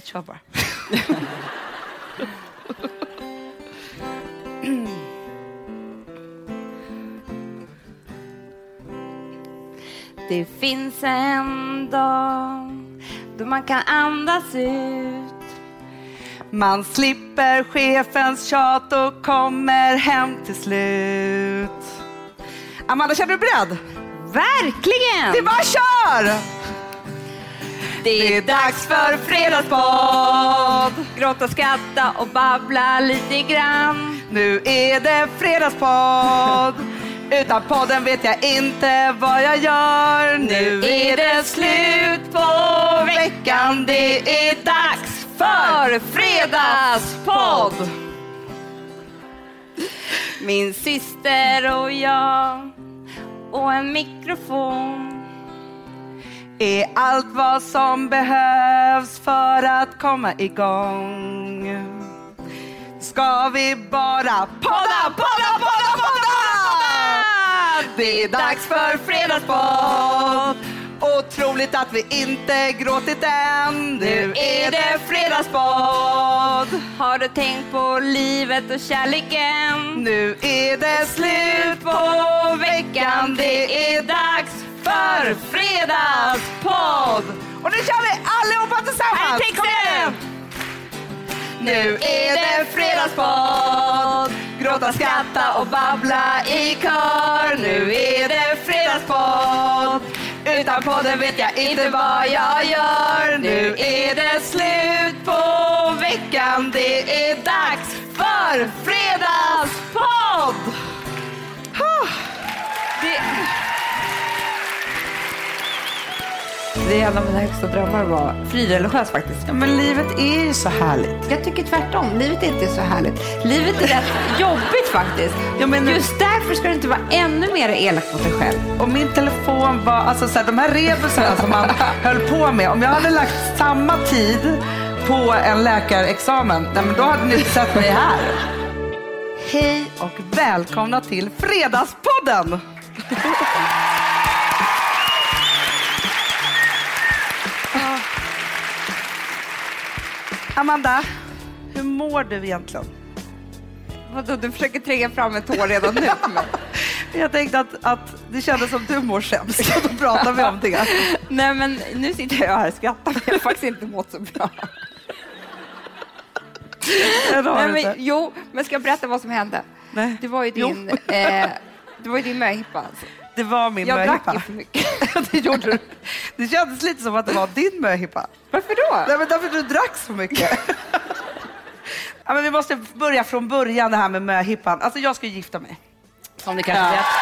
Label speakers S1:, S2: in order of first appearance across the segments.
S1: Kör bara. Det finns en dag då man kan andas ut. Man slipper chefens tjat och kommer hem till slut. Amanda, känner du beredd?
S2: Verkligen!
S1: Det bara kör! Det är dags för fredagspodd.
S2: Gråta, skratta och babbla lite grann.
S1: Nu är det fredagspodd. Utan podden vet jag inte vad jag gör. Nu är det slut på veckan. Det är dags för fredagspodd.
S2: Min syster och jag och en mikrofon
S1: är allt vad som behövs för att komma igång. Ska vi bara podda? Det är dags för fredagspodd. Otroligt att vi inte gråtit än. Nu är det fredagspodd.
S2: Har du tänkt på livet och kärleken?
S1: Nu är det slut på veckan. Det är dags för fredagspodd. Och nu kör vi allihopa tillsammans.
S2: Kom igen.
S1: Nu är det fredagspodd. Gråta, skratta och babbla i kör. Nu är det fredagspodd. Utan podden vet jag inte vad jag gör. Nu är det slut på veckan. Det är dags för fredagspodd.
S2: Det är en av mina högsta drömmar att vara frireligiös faktiskt.
S1: Ja, men livet är ju så härligt.
S2: Jag tycker tvärtom. Livet är inte så härligt. Livet är rätt jobbigt faktiskt.
S1: Ja, men
S2: just därför ska du inte vara ännu mer elak mot dig själv.
S1: Och min telefon var, alltså så här, de här rebusarna som man höll på med. Om jag hade lagt samma tid på en läkarexamen, nej, men då hade ni sett mig här. Hej och välkomna till Fredagspodden! Amanda, hur mår du egentligen?
S2: Vadå, du försöker tränga fram ett hår redan nu för mig?
S1: Jag tänkte att det kändes som du mår sämst. Då pratar vi om det.
S2: Nej, men nu sitter jag här och skrattar. Men jag har faktiskt inte mått så bra. Jo, men ska jag berätta vad som hände?
S1: Nej.
S2: Det var ju din möhippa. Alltså.
S1: Det var min
S2: möhippa.
S1: möhippa.
S2: Jag drack ju för mycket.
S1: Det gjorde du. Det kändes lite som att det var din möhippa.
S2: Varför då?
S1: Nej, men därför du drack så mycket. Ja, men vi måste börja från början det här med möhippan. Alltså jag ska gifta mig. Som ni kanske vet.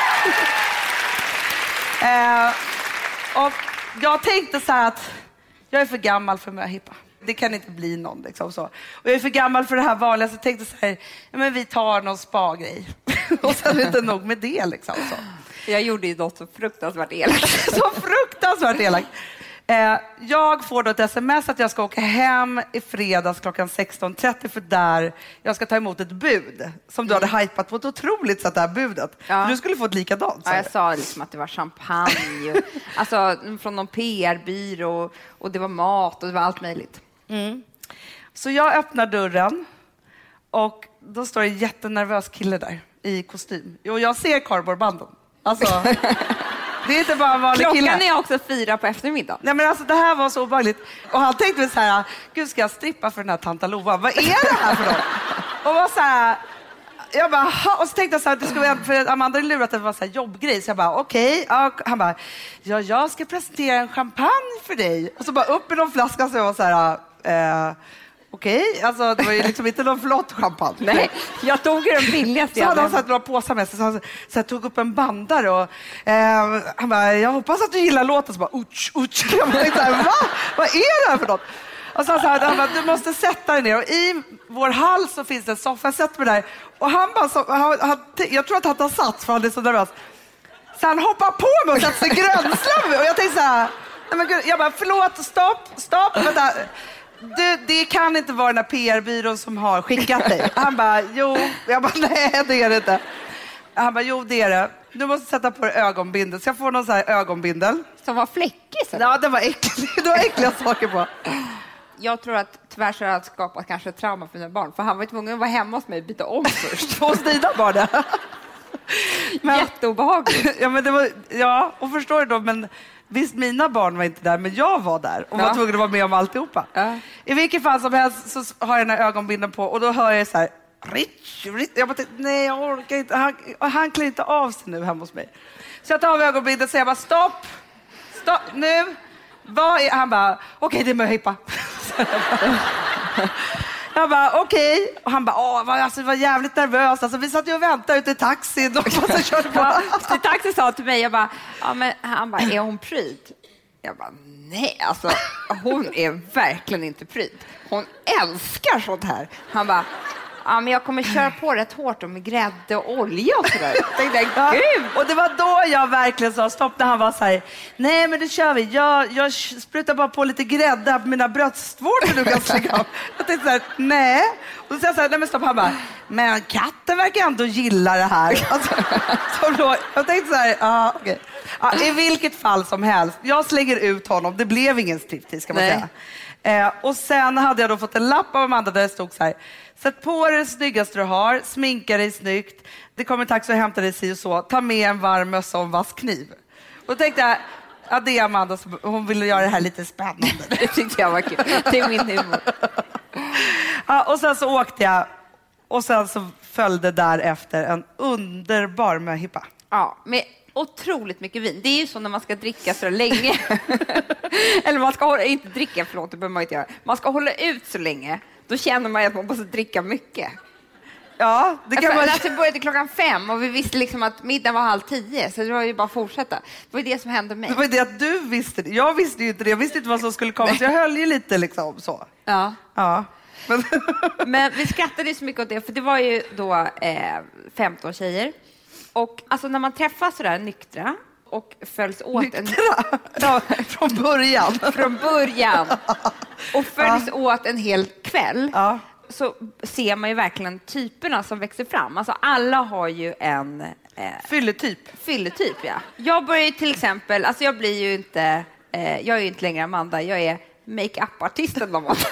S1: Och jag tänkte så här att jag är för gammal för möhippa. Det kan inte bli någon liksom så. Och jag är för gammal för det här vanliga, så jag tänkte så här, ja, men vi tar någon spa-grej. Och sen är det inte nog med det liksom så.
S2: Jag gjorde ju något så fruktansvärt elakt.
S1: Så fruktansvärt elakt. Jag får då ett sms att jag ska åka hem i fredags klockan 16:30 för där jag ska ta emot ett bud som du hade hypat på ett otroligt sätt, det här budet.
S2: Ja.
S1: Du skulle få ett likadant.
S2: Ja, jag sa liksom att det var champagne. Alltså från någon PR-byrå och det var mat och det var allt möjligt.
S1: Mm. Så jag öppnar dörren och då står en jättenervös kille där i kostym. Och jag ser cardboardbanden. Alltså, det är inte bara en vanlig kille.
S2: Klockan är också 4 på eftermiddagen.
S1: Nej, men alltså det här var så obehagligt. Och han tänkte väl så här, gud ska jag strippa för den här tanta Lova? Vad är det här för något? Och var så här, jag bara, och så tänkte jag så här, det skulle vara, för Amanda hade lurat att det var så här jobbgrej. Så jag bara, okej. Han bara, ja, jag ska presentera en champagne för dig. Och så bara upp i någon flaska, så jag var så här, okej. Alltså det var ju liksom inte någon flott champagne.
S2: Nej, jag tog den billigaste.
S1: Så hade han satt några påsar med sig, så jag tog upp en bandare och han bara, jag hoppas att du gillar låten. Så bara, uch. Jag bara, så här, va? Vad är det här för något? Och så han bara, du måste sätta dig ner. Och i vår hall så finns det en soffa. Jag sätter mig där. Och han bara, jag tror att han har satt för han är så nervös. Så han hoppar på mig och sätter sig grönslam. Och jag tänkte så här, nej men gud, jag bara, förlåt, stopp, vänta. Det kan inte vara den här PR-byrån som har skickat dig. Han bara, jo. Jag bara, nej, det är det inte. Han bara, jo, det är det. Du måste sätta på dig ögonbindel. Så jag får någon så här ögonbindel.
S2: Som var fläckig? Så.
S1: Ja, det var äckligt. Det var äckliga saker på.
S2: jag tror att tyvärr så har jag skapat kanske ett trauma för mina barn. För han var tvungen att vara hemma hos mig och byta om först.
S1: Hos dina barn.
S2: Jätteobehagligt.
S1: Ja, men det var, ja, och förstår du då, men visst, mina barn var inte där, men jag var där och var tvungen att vara med om alltihopa.
S2: Ja.
S1: I vilket fall som helst så har jag den här ögonbinden på och då hör jag så här, Rich. Jag bara tänkte, nej jag orkar inte, han klär inte av sig nu hemma hos mig. Så jag tar av ögonbindeln och säger bara stopp, nu. Han bara, okej, det är möhippa. Jag bara, okej. Och han bara, alltså, det var jävligt nervös. Alltså, vi satt ju och väntade ute i taxin. Och så körde på.
S2: Taxi sa till mig, jag bara, han bara, är hon pryd? Jag bara, nej, alltså hon är verkligen inte pryd. Hon älskar sånt här. Han bara, men jag kommer köra på rätt hårt med grädde och olja och sådär.
S1: Gud! Och det var då jag verkligen sa stopp när han var så här, nej men det kör vi. Jag sprutar bara på lite grädde här på mina bröstvårtor du kan slänga av. Jag tänkte så här, nej. Och så sa jag så här, nej men stopp, han bara, men katten verkar ändå gilla det här. Alltså, så jag tänkte så här, okej. I vilket fall som helst, jag slänger ut honom. Det blev ingen striptease kan man säga. Och sen hade jag då fått en lapp av Amanda där det stod så här, sätt på dig det snyggaste du har, sminka dig snyggt, det kommer tax att hämta dig si och så, ta med en varm mössa och en vass kniv. Och då tänkte jag, ja det är Amanda, hon ville göra det här lite spännande.
S2: Det tyckte jag var kul, det är min humor.
S1: Ja, och sen så åkte jag och sen så följde därefter en underbar möhippa.
S2: Ja, med otroligt mycket vin. Det är ju så när man ska dricka så länge. Eller man ska inte dricka, förlåt, det behöver man inte göra. Man ska hålla ut så länge. Då känner man att man måste dricka mycket.
S1: Ja, det kan man...
S2: Det började 5:00 och vi visste liksom att middagen var 9:30, så det var ju bara att fortsätta. Det var ju det som hände mig.
S1: Det var det att du visste det. Jag visste ju inte det. Jag visste inte vad som skulle komma, så jag höll ju lite liksom så.
S2: Ja. Men vi skrattade ju så mycket åt det, för det var ju då 15 tjejer. Och alltså när man träffas sådär nyktra och följs åt
S1: nyktra? Ja, från början.
S2: Från början. Och följs åt en hel kväll.
S1: Ja.
S2: Så ser man ju verkligen typerna som växer fram. Alltså alla har ju en...
S1: Fylletyp,
S2: ja. Jag börjar ju till exempel... Alltså jag blir ju inte... jag är ju inte längre Amanda. Jag är make-up-artisten.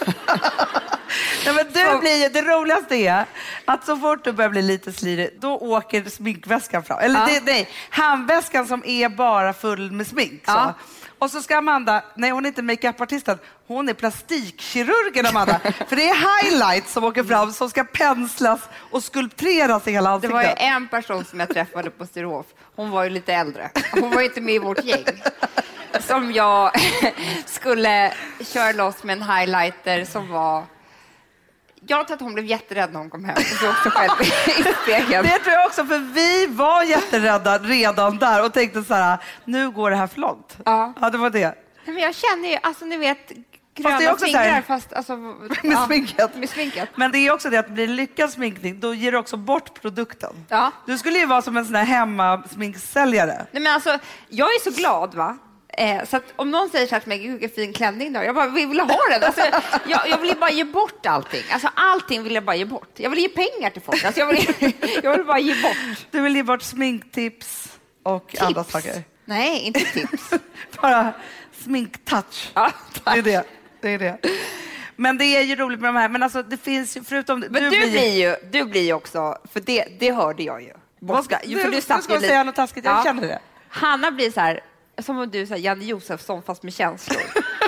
S1: Nej, men det roligaste är att så fort du börjar bli lite slirig, då åker sminkväskan fram. Eller nej, handväskan som är bara full med smink. Så. Och så ska Amanda, nej hon är inte make-up-artisten, hon är plastikkirurgen Amanda. För det är highlights som åker fram som ska penslas och skulpteras i hela ansiktet.
S2: Det var ju en person som jag träffade på Sturehof. Hon var ju lite äldre. Hon var inte med i vårt gäng. Som jag skulle köra loss med en highlighter som var... Jag tror att hon blev jätterädd när hon kom hem och såg sig själv i spegeln.
S1: Det tror jag också, för vi var jätterädda redan där och tänkte så här, nu går det här för långt. Ja, det var det.
S2: Men jag känner ju, alltså ni vet, gröna fingrar fast alltså,
S1: med sminket.
S2: Med sminket.
S1: Men det är också det att blir lyckad sminkning, då ger du också bort produkten.
S2: Ja.
S1: Du skulle ju vara som en sån här hemmasminksäljare.
S2: Nej men alltså, jag är så glad va? Så att om någon säger så här till mig, gud vilken fin klänning då, jag bara vill ha den. Alltså, jag vill bara ge bort allting. Alltså allting vill jag bara ge bort. Jag vill ge pengar till folk. Alltså, jag vill bara ge bort.
S1: Du vill ge bort sminktips och andra saker.
S2: Nej, inte tips.
S1: Bara sminktouch.
S2: Ja,
S1: det är det. Men det är ju roligt med de här. Men alltså det finns ju, förutom...
S2: Men du blir ju också, för det hörde jag ju.
S1: Du ska säga något taskigt, jag känner det.
S2: Hanna blir så här, som om du är Janne Josefsson fast med känslor.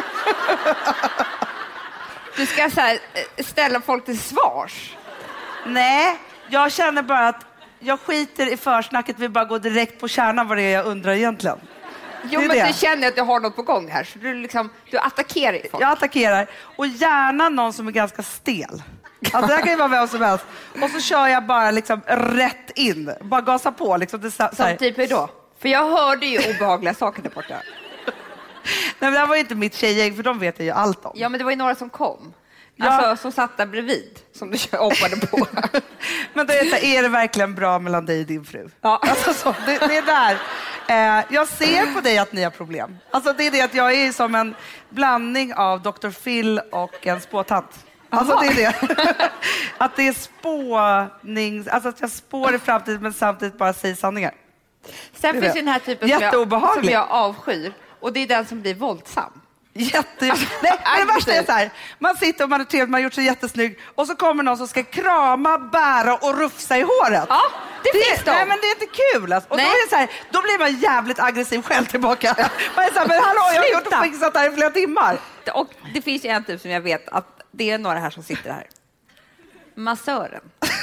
S2: Du ska så här, ställa folk till svars.
S1: Nej, jag känner bara att jag skiter i försnacket, vill bara gå direkt på kärnan vad det är jag undrar egentligen.
S2: Jo, men du känner att du har något på gång här, så du attackerar folk.
S1: Jag attackerar, och gärna någon som är ganska stel. Alltså det kan ju vara vem som helst. Och så kör jag bara liksom rätt in, bara gasa på. Liksom. Det
S2: som typ hur då? För jag hörde ju obehagliga saker där borta.
S1: Nej, men det här var ju inte mitt tjejgäng, för de vet jag ju allt om.
S2: Ja, men det var ju några som kom. Alltså, som satt där bredvid, som du hoppade på.
S1: Men då är det verkligen bra mellan dig och din fru?
S2: Ja.
S1: Alltså, så, det är där. Jag ser på dig att ni har problem. Alltså, det är det att jag är som en blandning av Dr. Phil och en spåtant. Alltså det är det. Att det är spåning, alltså att jag spår i framtiden men samtidigt bara säger sanningar.
S2: Sen finns ju den här typen som jag avskyr. Och det är den som blir våldsam.
S1: Nej, det värsta är så här. Man sitter och man är trevlig, man har gjort sig jättesnygg. Och så kommer någon som ska krama, bära och rufsa i håret.
S2: Ja, det finns
S1: nej, men det är inte kul. Alltså. Och då, är det så här, då blir man jävligt aggressiv själv tillbaka. Man är så här, men hallå, jag har gjort och fixat här i flera timmar.
S2: Och det finns ju en typ som jag vet att det är några här som sitter här. Massören.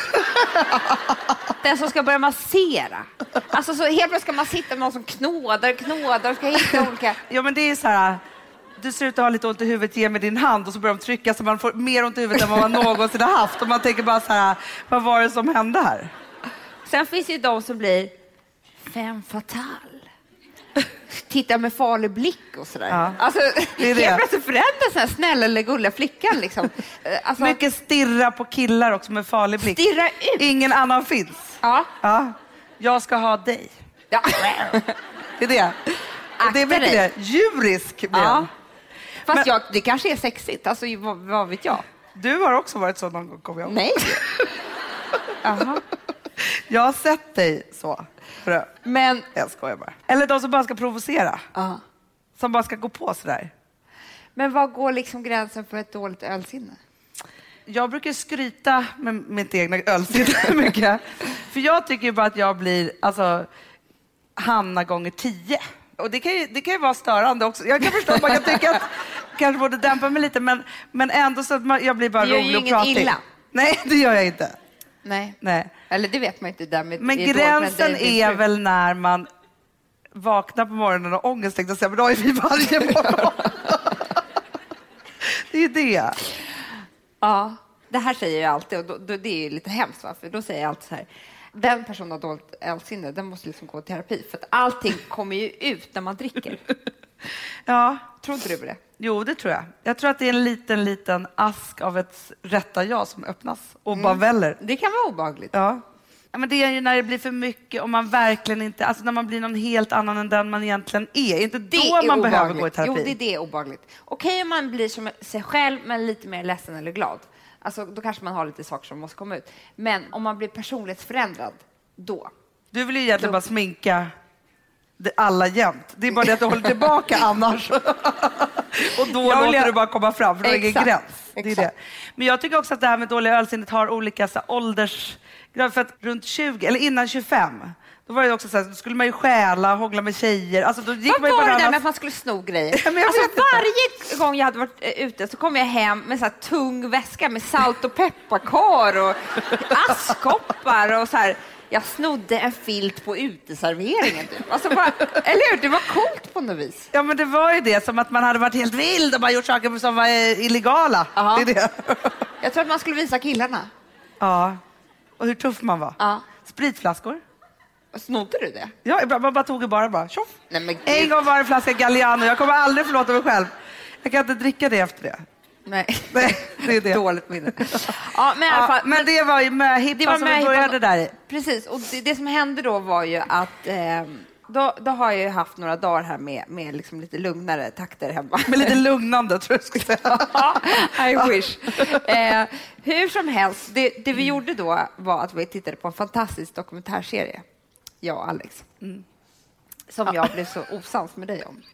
S2: Den som ska börja massera. Alltså så helt plötsligt ska man sitta med någon som knådar och ska hitta olika...
S1: Ja, men det är så här... Du ser ut att ha lite ont i huvudet, ge med din hand och så börjar de trycka så man får mer ont i huvudet än vad man någonsin har haft. Och man tänker bara så här, vad var det som hände här?
S2: Sen finns ju de som blir femme fatale. Tittar med farlig blick och sådär.
S1: Ja,
S2: alltså,
S1: det är det.
S2: Helt plötsligt förändras den här snälla eller gulliga flickan. Liksom. Alltså,
S1: mycket stirra på killar också med farlig blick.
S2: Stirra ut.
S1: Ingen annan finns.
S2: Ja.
S1: Ja. Jag ska ha dig.
S2: Ja.
S1: Det är det. Och det är mycket det. Djurisk.
S2: Ja. Fast det kanske är sexigt. Alltså, vad vet jag?
S1: Du har också varit så någon gång, kommer jag ihåg.
S2: Nej. Aha.
S1: Jag har sett dig så.
S2: Men...
S1: Jag skojar bara. Eller de som bara ska provocera. Som bara ska gå på sådär.
S2: Men vad går liksom gränsen för ett dåligt ölsinne?
S1: Jag brukar skryta med mitt egna ölsinne mycket. För jag tycker ju bara att jag blir Hanna gånger 10. Och det kan ju vara störande också. Jag kan förstå att man kan tycka att kanske borde dämpa mig lite. Men ändå så att jag blir bara rolig och pratig.
S2: Illa.
S1: Nej, det gör jag inte.
S2: Nej. Eller det vet man inte. Där med,
S1: men gränsen är väl när man vaknar på morgonen och ångest tänkte säga, men då är vi varje morgon. Det är det.
S2: Ja, det här säger jag alltid och det är ju lite hemskt, va? För då säger jag alltid så här: den personen har dåligt ölsinne, den måste liksom gå i terapi för att allting kommer ju ut när man dricker.
S1: Ja.
S2: Tror inte du på det?
S1: Jo, det tror jag. Jag tror att det är en liten ask av ett rätta jag som öppnas och bara väller.
S2: Det kan vara obehagligt.
S1: Ja. Ja, men det är ju när det blir för mycket och man verkligen inte, alltså när man blir någon helt annan än den man egentligen är. Inte då man behöver gå i terapi.
S2: Jo, det är obehagligt. Okej, om man blir som sig själv men lite mer ledsen eller glad. Alltså då kanske man har lite saker som måste komma ut. Men om man blir personlighetsförändrad, då.
S1: Du vill ju egentligen bara sminka alla jämt. Det är bara det att du håller tillbaka annars. Och då låter du bara komma fram, för det är ingen gräns. Det är det. Men jag tycker också att det här med dåliga ölsinnet har olika ålders... För att runt 20, eller innan 25, då var det också så här, då skulle man ju stjäla, hångla med tjejer. Alltså, då gick
S2: vad
S1: man ju
S2: var det
S1: där
S2: med att man skulle sno grejer?
S1: Alltså,
S2: varje gång jag hade varit ute så kom jag hem med så här tung väska med salt och pepparkar och askkoppar och så här. Jag snodde en filt på uteserveringen. Typ. Alltså bara, eller hur? Det var coolt på något vis.
S1: Ja, men det var ju det, som att man hade varit helt vild och bara gjort saker som var illegala. Det är det.
S2: Jag tror att man skulle visa killarna.
S1: Ja, och hur tuff man var.
S2: Ja.
S1: Spritflaskor.
S2: Snodde du det?
S1: Ja, man bara tog bara. Tjoff.
S2: Nej, men
S1: en gång var en flaska Galliano. Jag kommer aldrig förlåta mig själv. Jag kan inte dricka det efter det.
S2: Nej,
S1: det är det.
S2: Dåligt minne. Ja, men i alla fall,
S1: men det var ju möhippa som vi började där i.
S2: Precis, och det som hände då var ju att då har jag ju haft några dagar här med liksom lite lugnare takter hemma.
S1: Med lite lugnande, tror jag skulle säga.
S2: I wish. Hur som helst, det vi gjorde då var att vi tittade på en fantastisk dokumentärserie. Jag och Alex. Som jag blev så osams med dig om.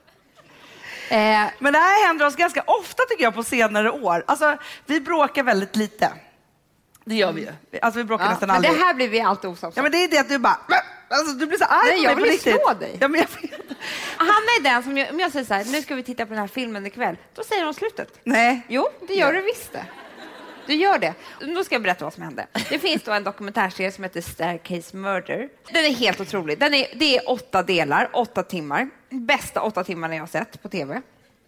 S1: Men det här händer oss ganska ofta tycker jag på senare år. Alltså, vi bråkar väldigt lite. Det gör vi ju. Alltså, vi bråkar nästan aldrig.
S2: Men det här blir vi alltid osams om.
S1: Ja, men det är det att du bara... Alltså, du blir så arg.
S2: Nej, jag vill slå dig.
S1: Ja, men
S2: Hanna är den som, om jag säger så här, nu ska vi titta på den här filmen ikväll. Då säger hon slutet.
S1: Nej.
S2: Jo, det gör du visst det. Du gör det. Nu ska jag berätta vad som hände. Det finns då en dokumentärserie som heter Staircase Murder. Den är helt otrolig. Det är 8 delar, 8 timmar. Bästa 8 timmarna jag har sett på tv.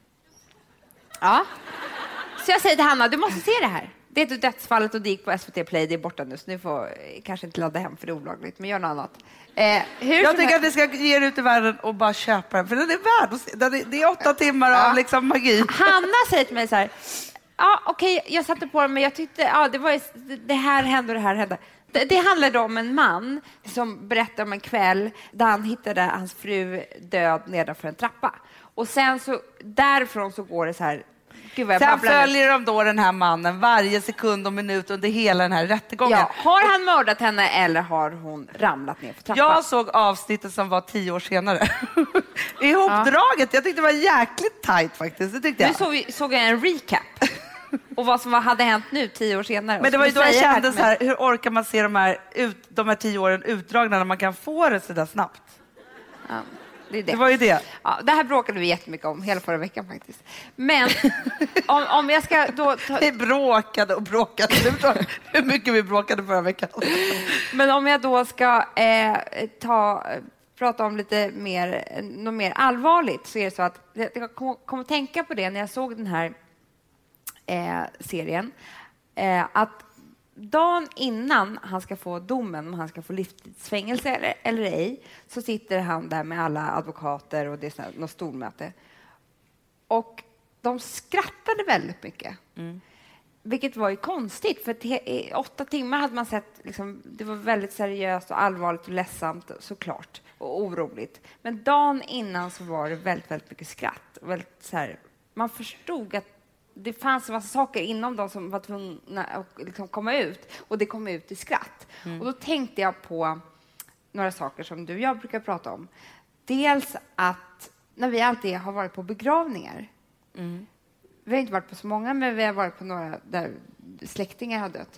S2: Ja. Så jag säger till Hanna, du måste se det här. Det heter Dödsfallet och det gick på SVT Play. Det är borta nu, så nu får kanske inte ladda hem för det är olagligt. Men gör något annat.
S1: Jag tycker att vi ska ge er ut i världen och bara köpa den. För den är värd att se. Det är 8 timmar av liksom magi.
S2: Hanna säger till mig så här... Ja, okej, jag satte på den, men jag tyckte det här hände och det här hände. Det handlade om en man som berättade om en kväll där han hittade hans fru död nedanför en trappa. Och sen så därifrån så går det så här.
S1: Sen följer de då den här mannen varje sekund och minut under hela den här rättegången.
S2: Ja, har han mördat henne eller har hon ramlat ner för trappan?
S1: Jag såg avsnittet som var 10 år senare. ihopdraget. Jag tyckte det var jäkligt tajt faktiskt. Det tyckte jag.
S2: Nu såg jag en recap. Och vad som hade hänt nu 10 år senare.
S1: Men det var ju då jag kände så här, hur orkar man se de här 10 åren utdragna när man kan få det så där snabbt?
S2: Ja,
S1: det var ju det.
S2: Ja, det här bråkade vi jättemycket om hela förra veckan faktiskt. Men om jag ska då...
S1: Vi bråkade och bråkade. Hur mycket vi bråkade förra veckan.
S2: Men om jag då ska prata om något mer allvarligt, så är det så att jag kom att tänka på det när jag såg den här serien. Att dagen innan han ska få domen, om han ska få livstidsfängelse eller ej, så sitter han där med alla advokater och det är något stormöte. Och de skrattade väldigt mycket. Vilket var ju konstigt, för i 8 timmar hade man sett, liksom, det var väldigt seriöst och allvarligt och ledsamt såklart, och oroligt. Men dagen innan så var det väldigt, väldigt mycket skratt. Väldigt, så här, man förstod att det fanns en massa saker inom dem som var tvungna att liksom komma ut, och det kom ut i skratt. Och då tänkte jag på några saker som du och jag brukar prata om. Dels att när vi alltid har varit på begravningar, vi har inte varit på så många, men vi har varit på några där släktingar har dött,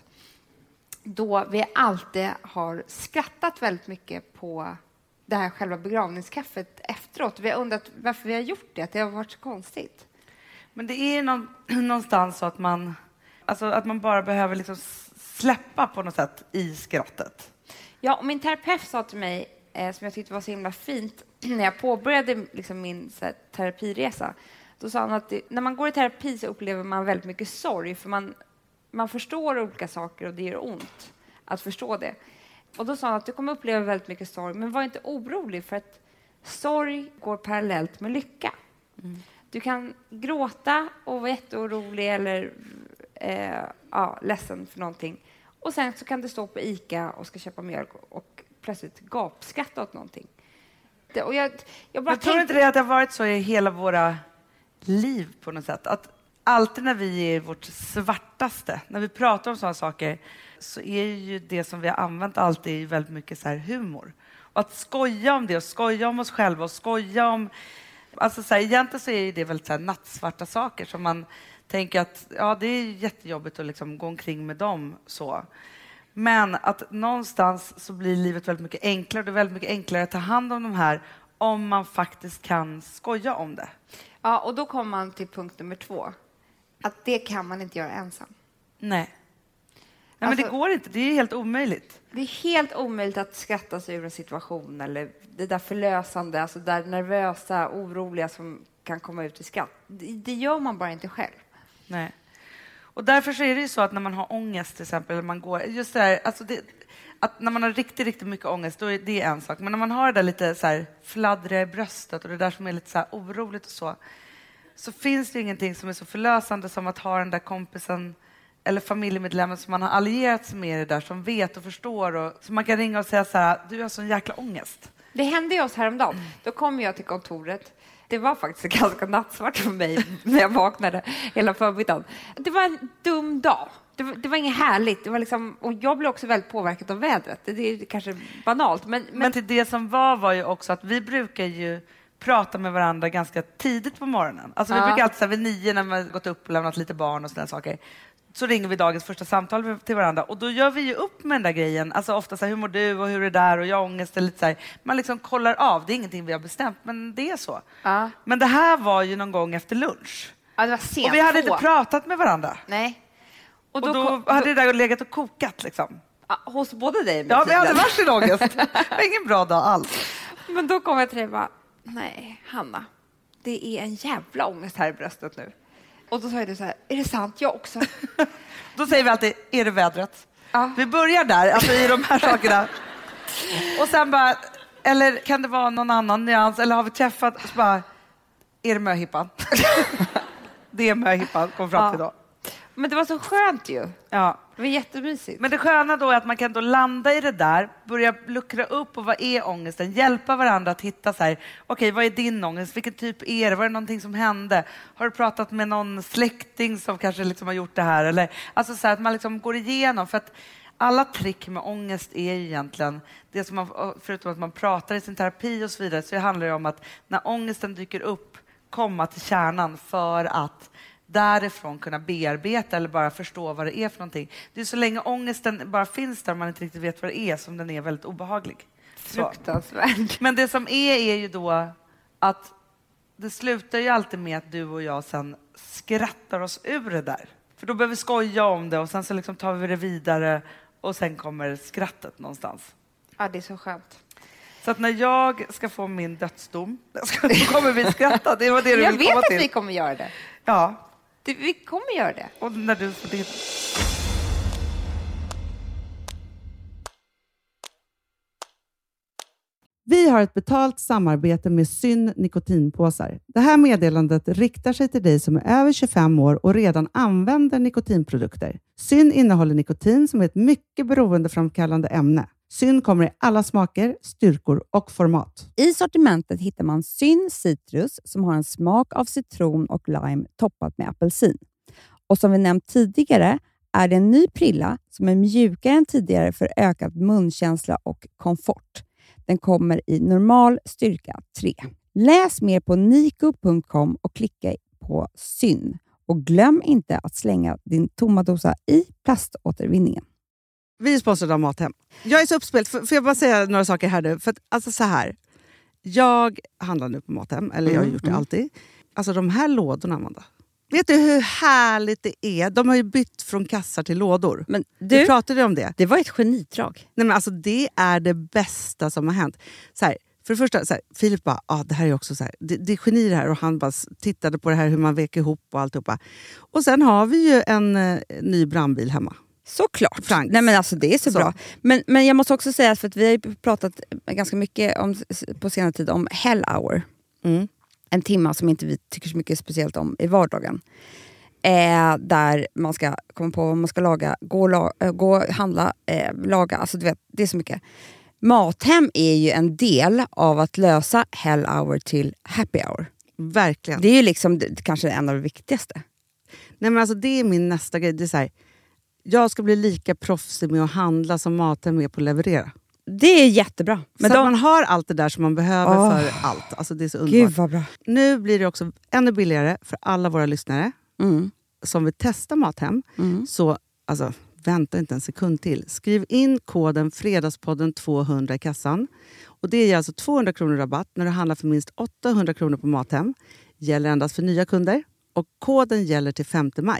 S2: då vi alltid har skrattat väldigt mycket på det här själva begravningskaffet efteråt. Vi har undrat varför vi har gjort det, att det har varit så konstigt.
S1: Men det är någonstans så att att man bara behöver liksom släppa på något sätt i skrattet.
S2: Ja, och min terapeut sa till mig, som jag tyckte var så himla fint, när jag påbörjade liksom min terapiresa, då sa han att när man går i terapi så upplever man väldigt mycket sorg, för man förstår olika saker och det gör ont att förstå det. Och då sa han att du kommer uppleva väldigt mycket sorg, men var inte orolig, för att sorg går parallellt med lycka. Du kan gråta och vara jätteorolig eller ledsen för någonting. Och sen så kan du stå på ICA och ska köpa mjölk och plötsligt gapskratta åt någonting. Jag
S1: tror inte det att det har varit så i hela våra liv på något sätt? Att alltid när vi är vårt svartaste, när vi pratar om sådana saker, så är ju det som vi har använt alltid väldigt mycket så här humor. Och att skoja om det och skoja om oss själva och skoja om... Alltså så här, egentligen så är det väldigt så här nattsvarta saker som man tänker att det är jättejobbigt att liksom gå omkring med dem så. Men att någonstans så blir livet väldigt mycket enklare. Det är väldigt mycket enklare att ta hand om de här om man faktiskt kan skoja om det.
S2: Ja, och då kommer man till punkt nummer 2. Att det kan man inte göra ensam.
S1: Nej, men det går inte. Det är helt omöjligt.
S2: Det är helt omöjligt att skratta sig ur en situation, eller det där förlösande, alltså där nervösa, oroliga som kan komma ut i skratt. Det gör man bara inte själv.
S1: Nej. Och därför så är det ju så att när man har ångest till exempel, eller man går, just det där, alltså att när man har riktigt, riktigt mycket ångest, då är det en sak. Men när man har det där lite så här fladdriga i bröstet och det där som är lite så här oroligt och så finns det ingenting som är så förlösande som att ha den där kompisen eller familjemedlemmen som man har allierat sig med, det där, som vet och förstår, och så man kan ringa och säga så här: du har sån jäkla ångest.
S2: Det hände ju oss häromdagen. Då kom jag till kontoret. Det var faktiskt ganska nattsvart för mig när jag vaknade hela förmiddagen. Det var en dum dag. Det var inget härligt. Det var liksom, och jag blev också väldigt påverkad av vädret. Det är kanske banalt. Men
S1: till det som var ju också att vi brukar ju prata med varandra ganska tidigt på morgonen. Alltså vi brukar alltid vid 9 när man gått upp och lämnat lite barn och sådana saker. Så ringer vi dagens första samtal till varandra. Och då gör vi ju upp med den där grejen. Alltså ofta så här, hur mår du och hur är det där? Och jag har ångest. Lite så här. Man liksom kollar av. Det är ingenting vi har bestämt, men det är så.
S2: Ja.
S1: Men det här var ju någon gång efter lunch.
S2: Ja, det var sent.
S1: Och vi hade inte pratat med varandra.
S2: Nej.
S1: Och då hade det där legat och kokat liksom.
S2: Ja, hos både dig?
S1: Ja, vi hade varsin ångest. Det var ingen bra dag alls.
S2: Men då kom jag till dig och bara, nej, Hanna. Det är en jävla ångest här i bröstet nu. Och då sa jag det så här, är det sant? Jag också.
S1: Då säger vi alltid, är det vädret?
S2: Ja.
S1: Vi börjar där, alltså i de här sakerna. Och sen bara, eller kan det vara någon annan nyans? Eller har vi träffat, så bara, är det möhippan? Det är möhippan, kom fram till då.
S2: Men det var så skönt ju.
S1: Ja.
S2: Det var jättemysigt.
S1: Men det sköna då är att man kan då landa i det där, börja luckra upp och vad är ångesten, hjälpa varandra att hitta så här, okej, vad är din ångest, vilken typ är det, var det någonting som hände, har du pratat med någon släkting som kanske liksom har gjort det här, eller alltså så här, att man liksom går igenom, för att alla trick med ångest är ju egentligen det som man, förutom att man pratar i sin terapi och så vidare, så handlar det om att när ångesten dyker upp komma till kärnan för att därifrån kunna bearbeta eller bara förstå vad det är för någonting. Det är så länge ångesten bara finns där man inte riktigt vet vad det är som den är väldigt obehaglig.
S2: Fruktansvärt.
S1: Men det som är ju då att det slutar ju alltid med att du och jag sen skrattar oss ur det där. För då behöver vi skoja om det och sen så liksom tar vi det vidare och sen kommer skrattet någonstans.
S2: Ja, det är så skönt.
S1: Så att när jag ska få min dödsdom då kommer vi skratta. Det var det du
S2: jag
S1: vill komma
S2: vet
S1: till.
S2: att vi kommer göra det.
S1: Ja.
S2: Vi kommer göra det.
S1: Och när du får det.
S3: Vi har ett betalt samarbete med Syn nikotinpåsar. Det här meddelandet riktar sig till dig som är över 25 år och redan använder nikotinprodukter. Syn innehåller nikotin som är ett mycket beroendeframkallande ämne. Syn kommer i alla smaker, styrkor och format.
S4: I sortimentet hittar man Syn Citrus som har en smak av citron och lime toppat med apelsin. Och som vi nämnt tidigare är det en ny prilla som är mjukare än tidigare för ökad munkänsla och komfort. Den kommer i normal styrka 3. Läs mer på niko.com och klicka på Syn. Och glöm inte att slänga din tomma dosa i plaståtervinningen.
S3: Vi är sponsrade av Mathem. Jag är så uppspelt. Får jag bara säga några saker här nu? För att, alltså så här. Jag handlar nu på Mathem. Eller jag har gjort det alltid. Alltså de här lådorna, Amanda. Vet du hur härligt det är? De har ju bytt från kassar till lådor.
S4: Men
S3: du pratade om det.
S4: Det var ett genidrag.
S3: Nej, men alltså det är det bästa som har hänt. Så här, för det första, så här, Filip bara, det här är också så här, det är geni det här. Och han bara tittade på det här hur man vek ihop och alltihopa. Och sen har vi ju en ny brandbil hemma.
S4: Såklart.
S3: Franks.
S4: Nej, men alltså det är så bra. Men jag måste också säga, för att vi har ju pratat ganska mycket på senare tid om Hell Hour.
S3: Mm.
S4: En timme som inte vi tycker så mycket speciellt om i vardagen. Där man ska komma på vad man ska laga, gå handla, laga. Alltså du vet, det är så mycket. Mathem är ju en del av att lösa Hell Hour till Happy Hour.
S3: Verkligen.
S4: Det är ju liksom kanske en av de viktigaste.
S3: Nej, men alltså det är min nästa grej. Det är så här, jag ska bli lika proffsig med att handla som Mathem är på att leverera.
S4: Det är jättebra.
S3: Men så man har allt det där som man behöver för allt. Alltså det är så underbart.
S4: Gud vad bra.
S3: Nu blir det också ännu billigare för alla våra lyssnare som vill testa Mathem. Så alltså, vänta inte en sekund till. Skriv in koden Fredagspodden 200 i kassan. Och det ger alltså 200 kronor rabatt när du handlar för minst 800 kronor på Mathem. Gäller endast för nya kunder. Och koden gäller till 5 maj.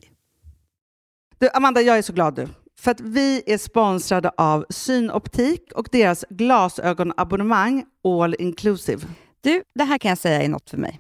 S3: Du, Amanda, jag är så glad du. För att vi är sponsrade av Synoptik och deras glasögonabonnemang All Inclusive.
S4: Du, det här kan jag säga är något för mig.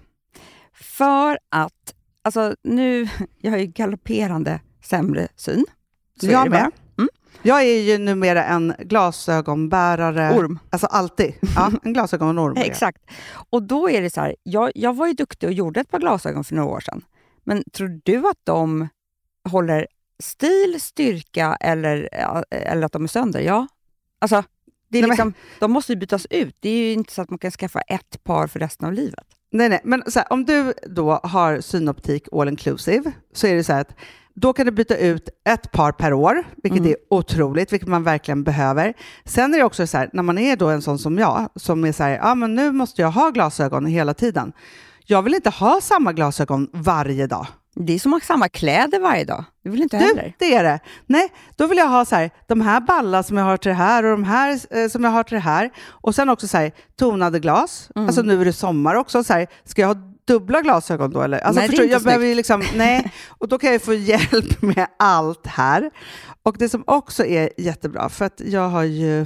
S4: För att, alltså nu, jag har ju galopperande sämre syn. Så
S3: jag med. Jag är ju numera en glasögonbärare.
S4: Orm.
S3: Alltså alltid. Ja, en glasögonorm.
S4: Exakt. Och då är det så här, jag var ju duktig och gjorde ett par glasögon för några år sedan. Men tror du att de håller stil, styrka eller att de är sönder? Ja. Alltså, det är liksom, de måste ju bytas ut. Det är ju inte så att man kan skaffa ett par för resten av livet.
S3: Nej. Men så här, om du då har Synoptik All Inclusive så är det så här att då kan du byta ut ett par per år, vilket är otroligt, vilket man verkligen behöver. Sen är det också så här, när man är då en sån som jag, som är så här, men nu måste jag ha glasögon hela tiden. Jag vill inte ha samma glasögon varje dag.
S4: Det är som att ha samma kläder varje dag. Det vill inte heller.
S3: Det är det. Nej, då vill jag ha så här, de här ballar som jag har till det här och de här som jag har till det här. Och sen också så här, tonade glas. Alltså nu är det sommar också. Så här, ska jag ha dubbla glasögon då? Eller? Alltså,
S4: nej,
S3: förstår,
S4: det är
S3: jag
S4: inte
S3: behöver ju liksom, nej. Och då kan jag få hjälp med allt här. Och det som också är jättebra, för att jag har ju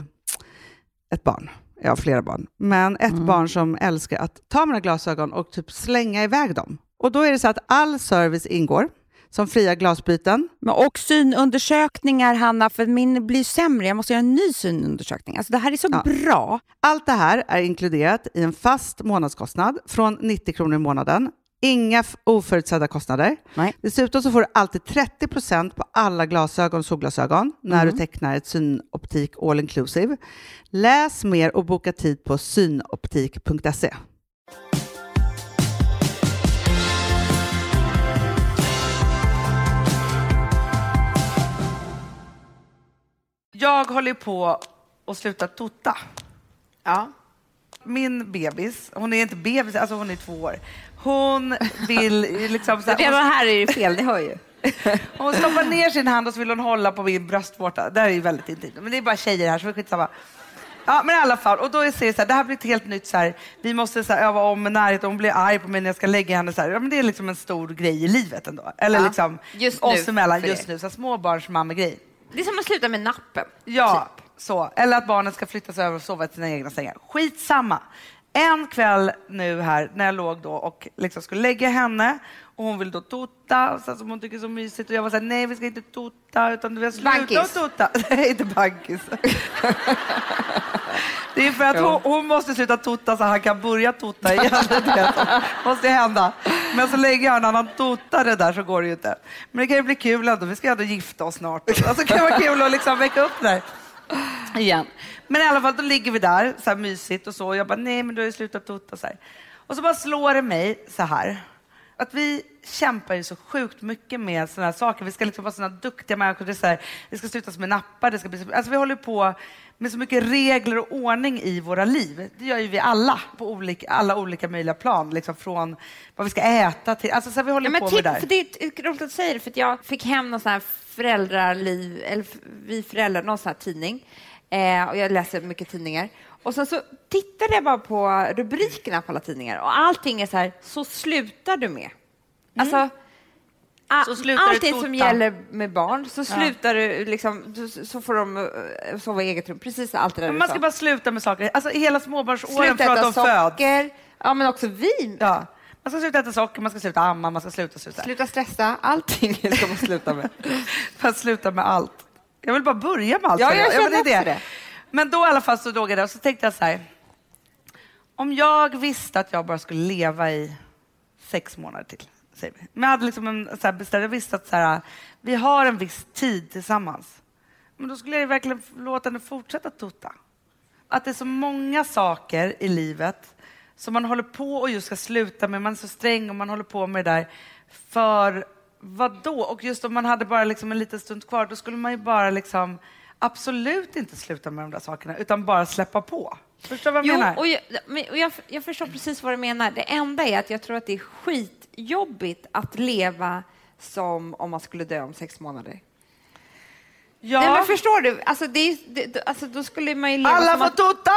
S3: ett barn. Jag har flera barn. Men ett barn som älskar att ta mina glasögon och typ slänga iväg dem. Och då är det så att all service ingår. Som fria glasbyten.
S4: Och synundersökningar, Hanna, för min blir sämre. Jag måste göra en ny synundersökning. Alltså det här är så bra.
S3: Allt det här är inkluderat i en fast månadskostnad från 90 kronor i månaden. Inga oförutsedda kostnader.
S4: Nej.
S3: Dessutom så får du alltid 30% på alla glasögon och solglasögon när du tecknar ett Synoptik All Inclusive. Läs mer och boka tid på synoptik.se.
S1: Jag håller på att sluta tota.
S2: Ja.
S1: Min bebis, hon är inte bebis, alltså hon är 2 år. Hon vill liksom... Så
S2: Redan här är det fel, det hör ju.
S1: Hon stoppar ner sin hand och så vill hon hålla på min bröstvårta. Det här är ju väldigt intimt. Men det är bara tjejer här så det är skitsamma. Ja, men i alla fall. Och då är det så här, det här blir ett helt nytt så här. Vi måste så här, öva om med närhet. Hon blir arg på mig när jag ska lägga henne så här. Ja, men det är liksom en stor grej i livet ändå. Eller liksom
S2: just nu,
S1: oss emellan just nu. Så här, småbarnsmammegrej.
S2: Det är som att sluta med nappen.
S1: Ja,
S2: typ.
S1: så. Eller att barnen ska flyttas över och sova i sina egna sängar. Skitsamma. En kväll nu här när jag låg då och liksom skulle lägga henne och hon vill då tota så som hon tycker är så mysigt och jag var så här, nej vi ska inte tota utan vi ska sluta att tota. Nej, inte bankis. Det är för att hon måste sluta tota så han kan börja tota igen. Det måste hända. Men så länge jag har en annan totare där så går det ju inte. Men det kan ju bli kul ändå. Vi ska ändå gifta oss snart. Alltså kan det vara kul att liksom väcka upp det där igen. Men i alla fall, då ligger vi där så här mysigt och så. Och jag bara, nej men du har ju slutat tota så här. Och så bara slår det mig så här. Att vi kämpar ju så sjukt mycket med såna här saker. Vi ska liksom vara såna duktiga människor. Det är så här, det ska slutas med nappar. Det ska bli, alltså vi håller på med så mycket regler och ordning i våra liv. Det gör ju vi alla på alla olika möjliga plan. Liksom från vad vi ska äta till... Alltså så här, vi håller på med det där.
S2: För det är roligt att säga det. För att jag fick hem någon sån här föräldraliv... Eller vi föräldrar, någon sån här tidning. Och jag läser mycket tidningar. Och sen så tittade jag bara på rubrikerna på alla tidningar. Och allting är så här, så slutar du med. Alltså, allting som gäller med barn, så slutar du liksom, så får de sova i eget rum. Precis allt det där.
S1: Man ska bara sluta med saker. Alltså hela småbarnsåren
S2: sluta
S1: för att de
S2: socker.
S1: föds.
S2: Ja, men också vin.
S1: Ja. Man ska sluta äta socker, man ska sluta amma, man ska sluta.
S2: Sluta stressa, allting ska man sluta med.
S1: För att sluta med allt. Jag vill bara börja med allt.
S2: Ja, jag känner
S1: det.
S2: det.
S1: Men då i alla fall så låg jag där och så tänkte jag så här. Om jag visste att jag bara skulle leva i 6 månader till. Säger vi. Men jag hade liksom en så här bestämd, jag visste att så här, vi har en viss tid tillsammans. Men då skulle jag verkligen låta henne fortsätta tota. Att det är så många saker i livet som man håller på och just ska sluta med. Man är så sträng och man håller på med det där. För vad då? Och just om man hade bara liksom en liten stund kvar, då skulle man ju bara liksom absolut inte sluta med de där sakerna, utan bara släppa på. Förstår du vad jag menar?
S2: Jag förstår precis vad du menar. Det enda är att jag tror att det är skitjobbigt att leva som om man skulle dö om 6 månader.
S1: Ja.
S2: Nej, men förstår du? Alltså, då skulle man ju leva
S1: alla
S2: som
S1: får
S2: att...
S1: tota!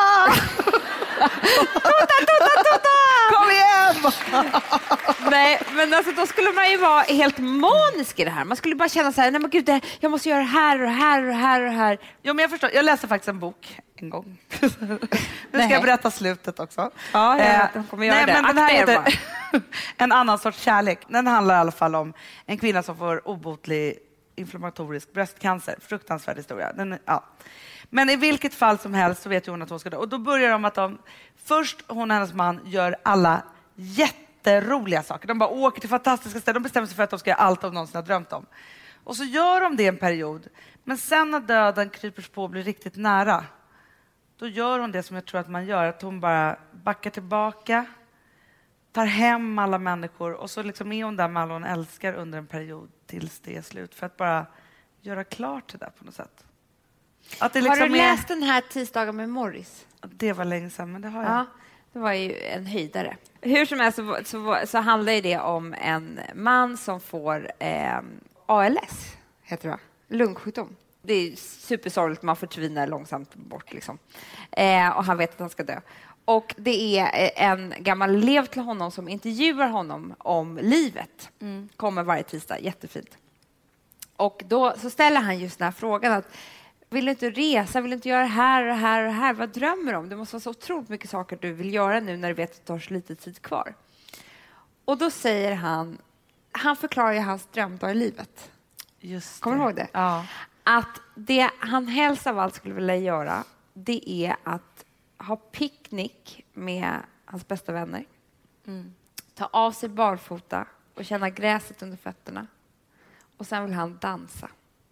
S2: Tota!
S1: Kom igen!
S2: Nej, men alltså, då skulle man ju vara helt manisk i det här. Man skulle bara känna så här, nej men gud, jag måste göra det här och det här och det här och det här.
S1: Jo, men jag förstår. Jag läste faktiskt en bok en gång. Nu ska jag berätta slutet också.
S2: Ja, de kommer göra det.
S1: Men den här heter En annan sorts kärlek. Den handlar i alla fall om en kvinna som får obotlig inflammatorisk bröstcancer. Fruktansvärd historia. Men i vilket fall som helst så vet hon att hon ska dö. Och då börjar de att först hon och hennes man gör alla jätteroliga saker. De bara åker till fantastiska ställen. De bestämmer sig för att de ska göra allt de någonsin har drömt om. Och så gör de det en period. Men sen när döden kryper på och blir riktigt nära, då gör hon det som jag tror att man gör. Att hon bara backar tillbaka, tar hem alla människor och så liksom är hon där med alla hon älskar under en period tills det är slut. För att bara göra klart det där på något sätt. Att det liksom
S2: har du läst den här Tisdagar med Morris?
S1: Det var länge sedan, men det har jag.
S2: Ja, det var ju en höjdare. Hur som helst så handlar det om en man som får ALS, heter det va? Lungsjukdom. Det är supersorgligt, man förtvinar långsamt bort. Liksom. Och han vet att han ska dö. Och det är en gammal elev till honom som intervjuar honom om livet. Kommer varje tisdag, jättefint. Och då så ställer han just den här frågan att vill du inte resa, vill du inte göra det här och det här och det här? Vad drömmer du om? Det måste vara så otroligt mycket saker du vill göra nu när du vet att du har så lite tid kvar. Och då säger han förklarar ju hans drömdag i livet.
S1: Just det.
S2: Kommer du ihåg det?
S1: Ja.
S2: Att det han helst av allt skulle vilja göra, det är att ha picknick med hans bästa vänner. Ta av sig barfota och känna gräset under fötterna. Och sen vill han dansa.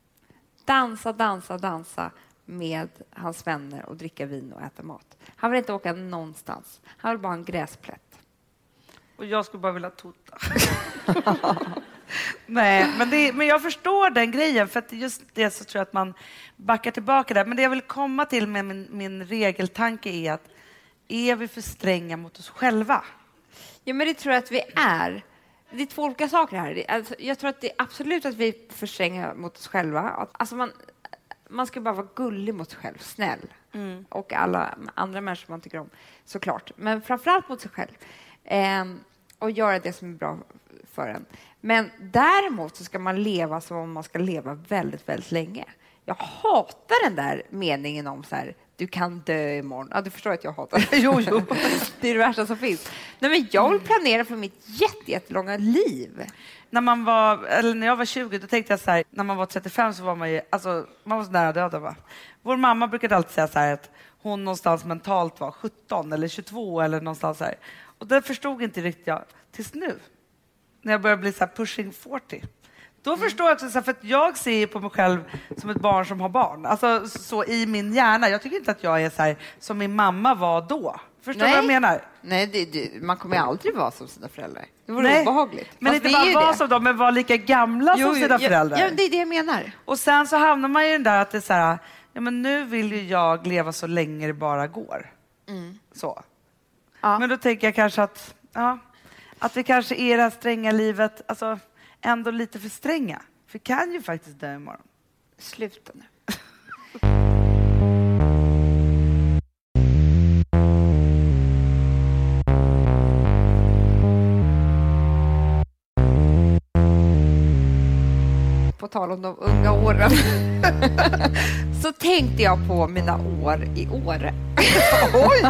S2: Dansa med hans vänner och dricka vin och äta mat. Han vill inte åka någonstans. Han vill bara ha en gräsplätt.
S1: Och jag skulle bara vilja tota. Nej, men jag förstår den grejen. För att just det så tror jag att man backar tillbaka där. Men det jag vill komma till med min regeltanke är vi för stränga mot oss själva?
S2: Ja, men det tror jag att vi är. Det är två olika saker här. Alltså, jag tror att det är absolut att vi är för stränga mot oss själva. Alltså man ska bara vara gullig mot sig själv, snäll. Och alla andra människor man tycker om, såklart. Men framförallt mot sig själv. Och göra det som är bra för en. Men däremot så ska man leva som om man ska leva väldigt, väldigt länge. Jag hatar den där meningen om så här, du kan dö imorgon. Ja, du förstår att jag hatar det.
S1: Jo.
S2: Det är det värsta som finns. Nej, men jag vill planera för mitt jättelånga liv.
S1: När jag var 20, då tänkte jag så här, när man var 35 så var man ju, alltså, man var så nära döden, va? Vår mamma brukade alltid säga så här att hon någonstans mentalt var 17 eller 22 eller någonstans så här. Och det förstod inte riktigt jag tills nu. När jag började bli så här pushing 40. Då förstår jag också, för att jag ser på mig själv som ett barn som har barn. Alltså så i min hjärna. Jag tycker inte att jag är så här som min mamma var då. Förstår du vad jag menar?
S2: Nej, man kommer aldrig vara som sina föräldrar. Det vore obehagligt.
S1: Men inte bara vara som dem, men vara lika gamla som sina föräldrar.
S2: Ja, det är det jag menar.
S1: Och sen så hamnar man ju där att det är så här, ja men nu vill ju jag leva så länge det bara går. Så. Ja. Men då tänker jag kanske att vi kanske är i det här stränga livet, alltså ändå lite för stränga. För vi kan ju faktiskt dö imorgon.
S2: Sluta nu. På tal om de unga åren så tänkte jag på mina år i Åre.
S1: Oj.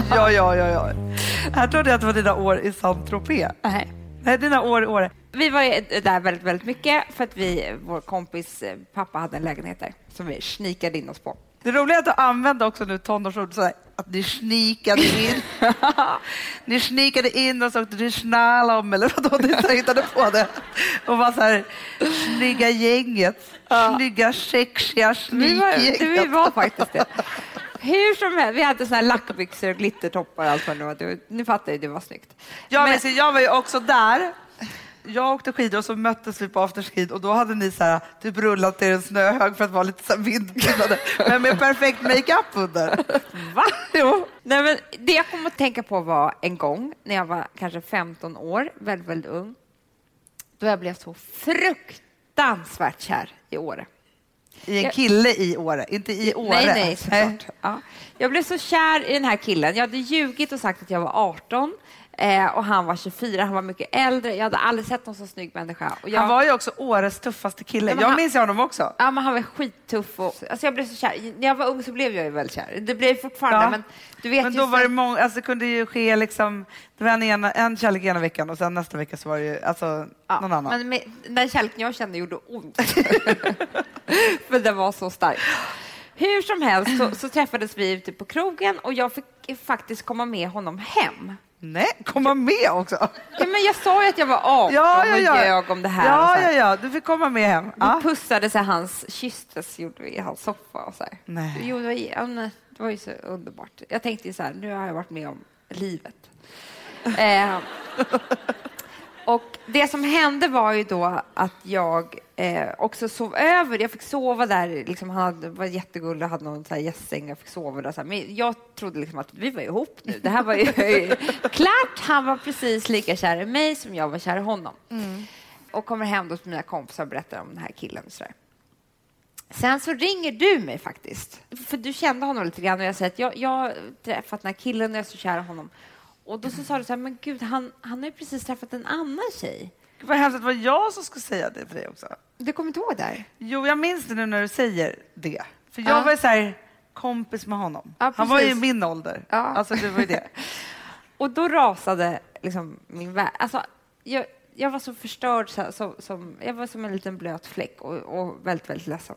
S1: Här trodde jag att det var dina år i Saint-Tropez. Nej, dina år i Åre.
S2: Vi var där väldigt, väldigt mycket för att vår kompis pappa hade en lägenhet där som vi snikade in oss på.
S1: Det roliga är att du använder också nu tonårsord så att ni snikade in. Ni snikade in och så åkte du snälla om eller vad du hittade på det. Och var så här, snygga gänget. Snygga, sexiga snikgänget.
S2: Vi var faktiskt det. Hur som helst, vi hade såna här lackbyxor och glittertoppar och allt vad det var. Nu fattar jag, det var snyggt.
S1: Jag var ju också där. Jag åkte skidor och så möttes vi på afterskid och då hade ni så här typ rullat er en snöhög för att vara lite så här vindpinade men med perfekt makeup under.
S2: Va? Jo. Nej, men det jag kom att tänka på var en gång när jag var kanske 15 år, väldigt, väldigt ung. Då jag blev så fruktansvärt kär i Åre.
S1: I en kille i Åre, inte i Åre.
S2: Nej, såklart. Ja. Jag blev så kär i den här killen. Jag hade ljugit och sagt att jag var 18 och han var 24. Han var mycket äldre. Jag hade aldrig sett någon så snygg människa. Och han
S1: var ju också Åres tuffaste kille. Jag minns honom också.
S2: Ja, men han var skittuff. Alltså jag blev så kär. När jag var ung så blev jag ju väldigt kär. Det blev fortfarande. Men du vet,
S1: men då var det många, alltså kunde ju ske liksom, det var en kärlek ena veckan och sen nästa vecka så var det ju alltså någon annan.
S2: Men den kärleken jag kände gjorde ont. För det var så starkt. Hur som helst så träffades vi ute på krogen och jag fick faktiskt komma med honom hem.
S1: Nej, komma med också.
S2: Ja, men jag sa ju att jag var 18 och ljög om det här.
S1: Ja, du fick komma med hem.
S2: Vi pussade sig, kysstes gjorde vi i hans soffa och så här.
S1: Nej.
S2: Jo, det var ju så underbart. Jag tänkte så här, nu har jag varit med om livet. Och det som hände var ju då att jag också sov över. Jag fick sova där. Liksom, han var jättegullig och hade någon så här gästsäng. Jag fick sova där. Så här. Men jag trodde liksom att vi var ihop nu. Det här var ju klart. Han var precis lika kär i mig som jag var kär i honom. Och kommer hem då till mina kompisar och berättar om den här killen. Så där. Sen så ringer du mig faktiskt. För du kände honom lite grann. Och jag säger att jag har träffat den här killen och jag är så kär i honom. Och då så sa du så här, men gud, han har ju precis träffat en annan tjej.
S1: Vad hemskt att det var jag som skulle säga det för dig också.
S2: Du kommer inte ihåg där?
S1: Jo, jag minns det nu när du säger det. För jag var ju så här kompis med honom. Ja, han var ju i min ålder. Ja. Alltså det var ju det.
S2: Och då rasade liksom min värld. Alltså, jag var så förstörd. Jag var som en liten blöt fläck och väldigt, väldigt ledsen.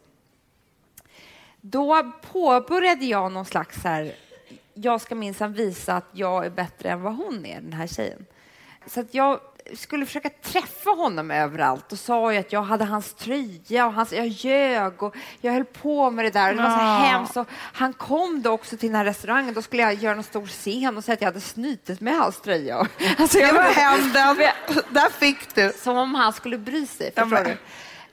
S2: Då påbörjade jag någon slags så här, jag ska minsann visa att jag är bättre än vad hon är, den här tjejen. Så att jag skulle försöka träffa honom överallt och sa ju att jag hade hans tröja och jag ljög och jag höll på med det där. Och det var så hemskt. Och han kom då också till den här restaurangen. Då skulle jag göra en stor scen och säga att jag hade snytit med hans tröja.
S1: Alltså, det var hämnden. Där fick du.
S2: Som om han skulle bry sig, förstår du?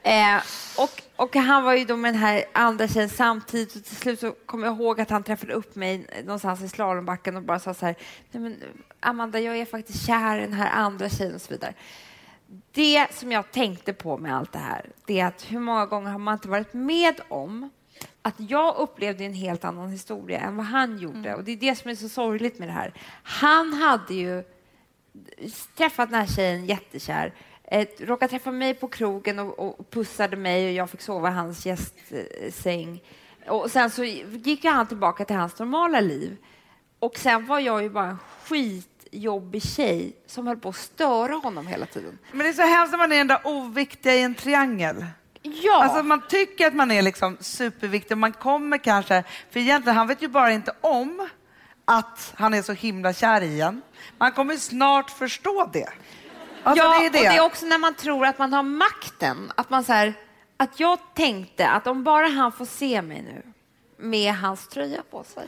S2: Och han var ju då med den här andra tjejen samtidigt, och till slut så kom jag ihåg att han träffade upp mig någonstans i slalombacken och bara sa så här: nej men Amanda, jag är faktiskt kär i den här andra tjejen och så vidare. Det som jag tänkte på med allt det här, det är att hur många gånger har man inte varit med om att jag upplevde en helt annan historia än vad han gjorde. Och det är det som är så sorgligt med det här. Han hade ju träffat den här tjejen jättekär, råkade träffa mig på krogen och pussade mig och jag fick sova i hans gästsäng. Och sen så gick han tillbaka till hans normala liv. Och sen var jag ju bara en skitjobbig tjej som höll på att störa honom hela tiden.
S1: Men det är så hemskt när man är den där oviktiga i en triangel.
S2: Ja.
S1: Alltså man tycker att man är liksom superviktig. Man kommer kanske, för egentligen han vet ju bara inte om att han är så himla kär i en. Man kommer snart förstå det. Alltså,
S2: ja,
S1: det är det.
S2: Och det är också när man tror att man har makten. Att man så här, att jag tänkte att om bara han får se mig nu med hans tröja på sig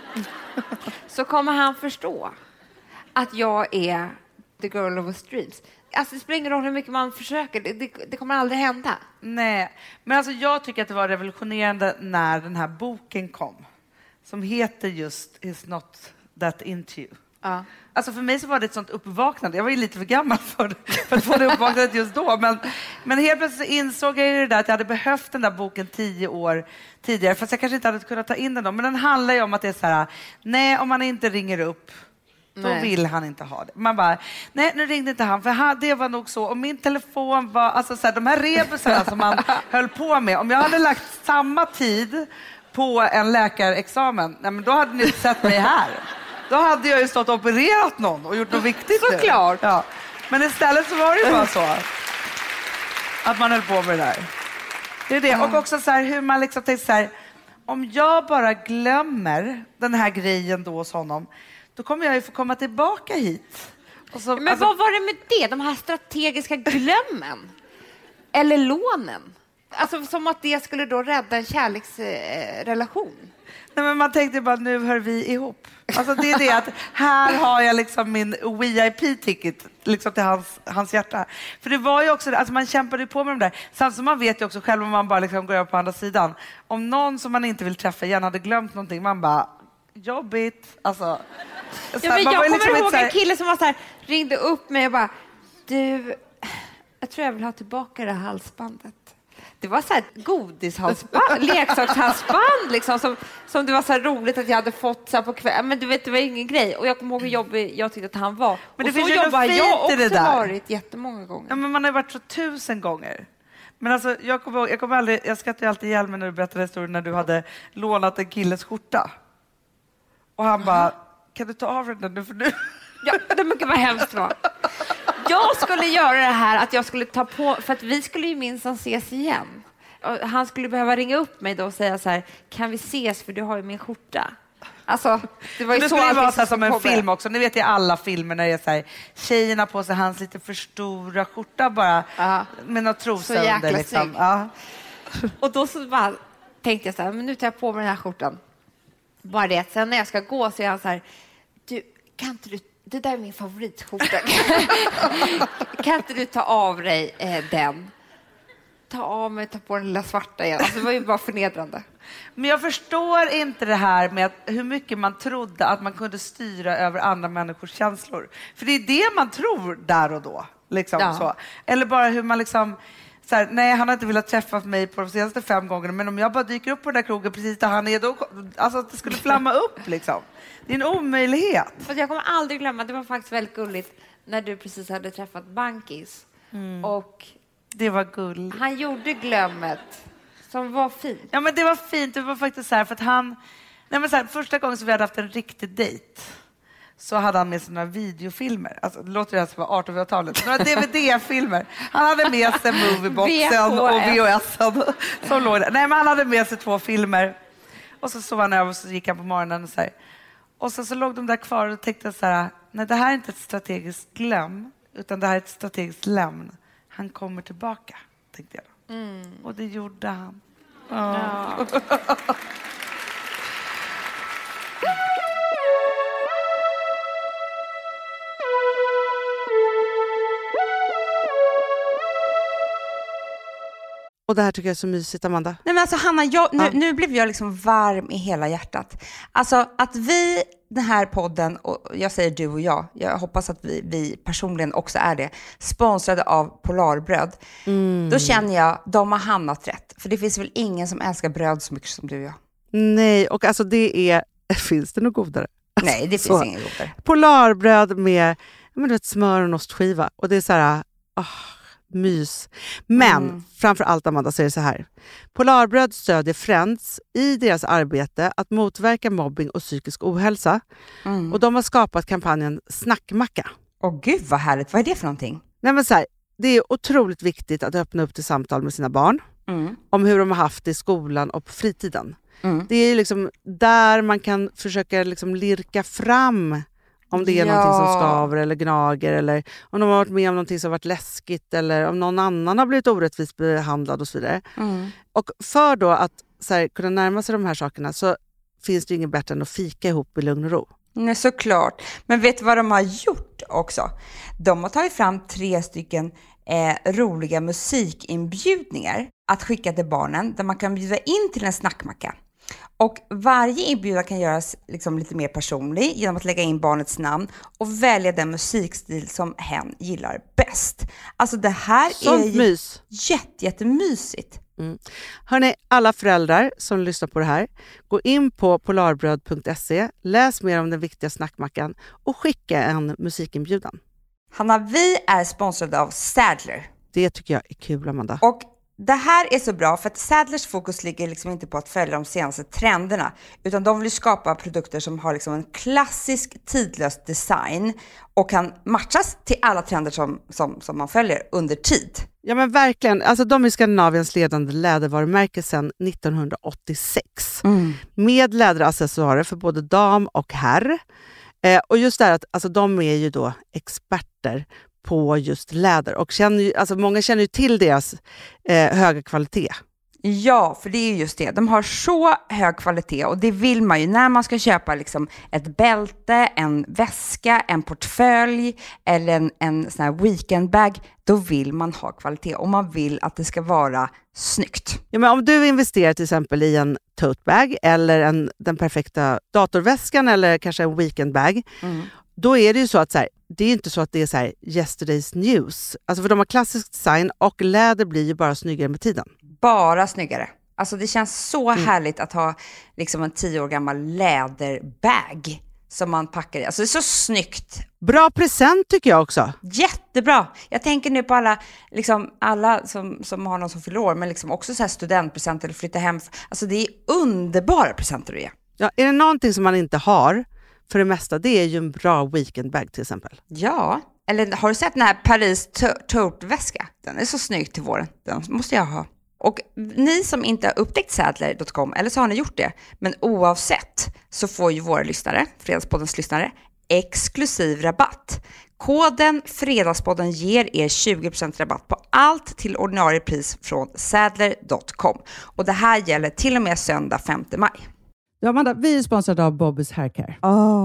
S2: så kommer han förstå att jag är the girl of his dreams. Alltså det spelar ingen roll hur mycket man försöker. Det kommer aldrig hända.
S1: Nej, men alltså jag tycker att det var revolutionerande när den här boken kom. Som heter just It's not that into you.
S2: Ja.
S1: Alltså för mig så var det ett sånt uppvaknande. Jag var ju lite för gammal för att få det uppvaknandet just då. Men helt plötsligt så insåg jag ju det där att jag hade behövt den där boken 10 år tidigare. Fast jag kanske inte hade kunnat ta in den då. Men den handlar ju om att det är så här: nej, om man inte ringer upp, då vill han inte ha det. Man bara, nej, nu ringde inte han, för det var nog så. Och min telefon var, alltså så här, de här rebusarna som man höll på med. Om jag hade lagt samma tid på en läkarexamen, nej, men då hade ni sett mig här. Då hade jag ju stått och opererat någon och gjort något viktigt.
S2: Såklart.
S1: Ja. Men istället så var det ju bara så att man höll på med det där. Det är det. Och också så här, hur man liksom tänkte så här: om jag bara glömmer den här grejen då hos honom, då kommer jag ju få komma tillbaka hit. Och så,
S2: men vad var det med det? De här strategiska glömmen? Eller lånen? Alltså som att det skulle då rädda en kärleksrelation.
S1: Nej, men man tänkte bara, nu hör vi ihop. Alltså det är det att här har jag liksom min VIP-ticket liksom till hans hjärta. För det var ju också det, alltså man kämpade på med de där. Samtidigt som man vet ju också själv om man bara liksom går över på andra sidan. Om någon som man inte vill träffa igen hade glömt någonting, man bara, jobbigt. Alltså,
S2: ja, men jag kommer ihåg en kille som var så här, ringde upp mig och bara, du, jag tror jag vill ha tillbaka det här halsbandet. Det var så här godishalsband, leksakshalsband liksom, som det var så här roligt att jag hade fått så här på kväll. Men du vet, det var ingen grej. Och jag kommer ihåg hur jobbig jag tyckte att han var.
S1: Men det
S2: och
S1: finns
S2: så
S1: ju
S2: jobbar
S1: något
S2: jag
S1: fint
S2: också
S1: i det där.
S2: Varit jättemånga gånger.
S1: Ja, men man har ju varit så 1000 gånger. Men alltså, jag skrattar ju alltid ihjäl mig när du berättade historien när du hade lånat en killes skjorta. Och han bara, kan du ta av den nu för nu?
S2: Ja, det mycket var hemskt va? Jag skulle göra det här att jag skulle ta på, för att vi skulle ju minsann ses igen. Och han skulle behöva ringa upp mig då och säga så här, kan vi ses för du har ju min skjorta. Alltså, det var ju
S1: det
S2: så
S1: skulle ju vara så
S2: som
S1: en film också. Ni vet i alla filmer när det är så här, tjejerna på sig hans lite för stora skjorta bara med något trosa under liksom. Ja.
S2: Och då så bara tänkte jag så här, men nu tar jag på mig den här skjortan. Bara det, sen när jag ska gå så är han så här, du, kan inte du, det där är min favoritskjorta. Kan inte du ta av dig den? Ta av mig, ta på den lilla svarta igen. Alltså, det var ju bara förnedrande.
S1: Men jag förstår inte det här med hur mycket man trodde att man kunde styra över andra människors känslor. För det är det man tror där och då. Liksom, så. Eller bara hur man liksom... Så här, nej, han har inte velat träffa mig på de senaste 5 gångerna. Men om jag bara dyker upp på den där krogen precis där han är, då... Alltså att det skulle flamma upp liksom. Det är en omöjlighet.
S2: För jag kommer aldrig glömma, det var faktiskt väldigt gulligt när du precis hade träffat Bankis. Och...
S1: Det var gull.
S2: Han gjorde glömmet som var fint.
S1: Ja, men det var fint. Det var faktiskt så här för att han... Nej, men så här, första gången som vi hade haft en riktig dejt så hade han med sig några videofilmer. Alltså, det låter ju som 1800-talet. Några DVD-filmer. Han hade med sig Movieboxen och VHSen som låg där. Nej, men han hade med sig 2 filmer. Och så sov han över och så gick han på morgonen och så här. Och så låg de där kvar och tänkte så här, nej, det här är inte ett strategiskt glöm. Utan det här är ett strategiskt lämn. Han kommer tillbaka, tänkte jag då. Och det gjorde han. Ja.
S3: Och det här tycker jag är så mysigt, Amanda.
S4: Nej, men alltså Hanna, nu blev jag liksom varm i hela hjärtat. Alltså att vi, den här podden, och jag säger du och jag hoppas att vi personligen också är det, sponsrade av Polarbröd. Då känner jag, de har hamnat rätt. För det finns väl ingen som älskar bröd så mycket som du och jag.
S3: Nej, och alltså det är... Finns det något godare?
S4: Nej, det finns inget godare.
S3: Polarbröd med smör och en ostskiva. Och det är så här... mys. Men framför allt, Amanda, så är det så här. Polarbröd stödjer Friends i deras arbete att motverka mobbing och psykisk ohälsa. Och de har skapat kampanjen Snackmacka.
S4: Åh gud vad härligt. Vad är det för någonting?
S3: Nej, men så här, det är otroligt viktigt att öppna upp till samtal med sina barn om hur de har haft det i skolan och på fritiden. Det är liksom där man kan försöka liksom lirka fram om det är någonting som skaver eller gnager, eller om de har varit med om någonting som har varit läskigt, eller om någon annan har blivit orättvist behandlad och så vidare. Och för då att så här, kunna närma sig de här sakerna så finns det inget bättre än att fika ihop i lugn och ro.
S4: Nej, såklart. Men vet du vad de har gjort också? De har tagit fram 3 roliga musikinbjudningar att skicka till barnen, där man kan bjuda in till en snackmacka. Och varje inbjudan kan göras liksom lite mer personlig genom att lägga in barnets namn och välja den musikstil som hen gillar bäst. Alltså det här
S3: sånt
S4: är ju jättemysigt.
S3: Hörrni, alla föräldrar som lyssnar på det här, gå in på polarbröd.se, läs mer om den viktiga snackmackan och skicka en musikinbjudan.
S4: Hanna, vi är sponsrade av Sadler.
S3: Det tycker jag är kul, Amanda.
S4: Och det här är så bra för att Sadlers fokus ligger liksom inte på att följa de senaste trenderna, utan de vill skapa produkter som har liksom en klassisk tidlös design och kan matchas till alla trender som man följer under tid.
S3: Ja, men verkligen. Alltså, de är Skandinaviens ledande lädervarumärke sedan 1986. Med läderaccessoarer för både dam och herr. Och just det här att alltså, de är ju då experter på just läder. Och många känner ju till deras höga kvalitet.
S4: Ja, för det är just det. De har så hög kvalitet och det vill man ju när man ska köpa liksom ett bälte, en väska, en portfölj eller en sån här weekendbag. Då vill man ha kvalitet och man vill att det ska vara snyggt.
S3: Ja, men om du investerar till exempel i en totebag eller den perfekta datorväskan eller kanske en weekendbag, då är det ju så att så här, det är inte så att det är så här yesterday's news. Alltså för de har klassisk design och läder blir ju bara snyggare med tiden.
S4: Bara snyggare. Alltså det känns så härligt att ha liksom en 10 år gammal läderbag som man packar i. Alltså det är så snyggt.
S3: Bra present tycker jag också.
S4: Jättebra. Jag tänker nu på alla som har någon som fyller år, men liksom också så här studentpresenter eller flytta hem. Alltså det är underbara presenter att ge.
S3: Ja, är det någonting som man inte har för det mesta, det är ju en bra weekendbag till exempel.
S4: Ja, eller har du sett den här Paris tote-väska? Den är så snygg till våren. Den måste jag ha. Och ni som inte har upptäckt Sadler.com, eller så har ni gjort det, men oavsett så får ju våra lyssnare, Fredagspoddens lyssnare, exklusiv rabatt. Koden Fredagspodden ger er 20% rabatt på allt till ordinarie pris från Sadler.com. Och det här gäller till och med söndag 5 maj.
S3: Ja, Amanda, vi är sponsrade av Bobbys Haircare.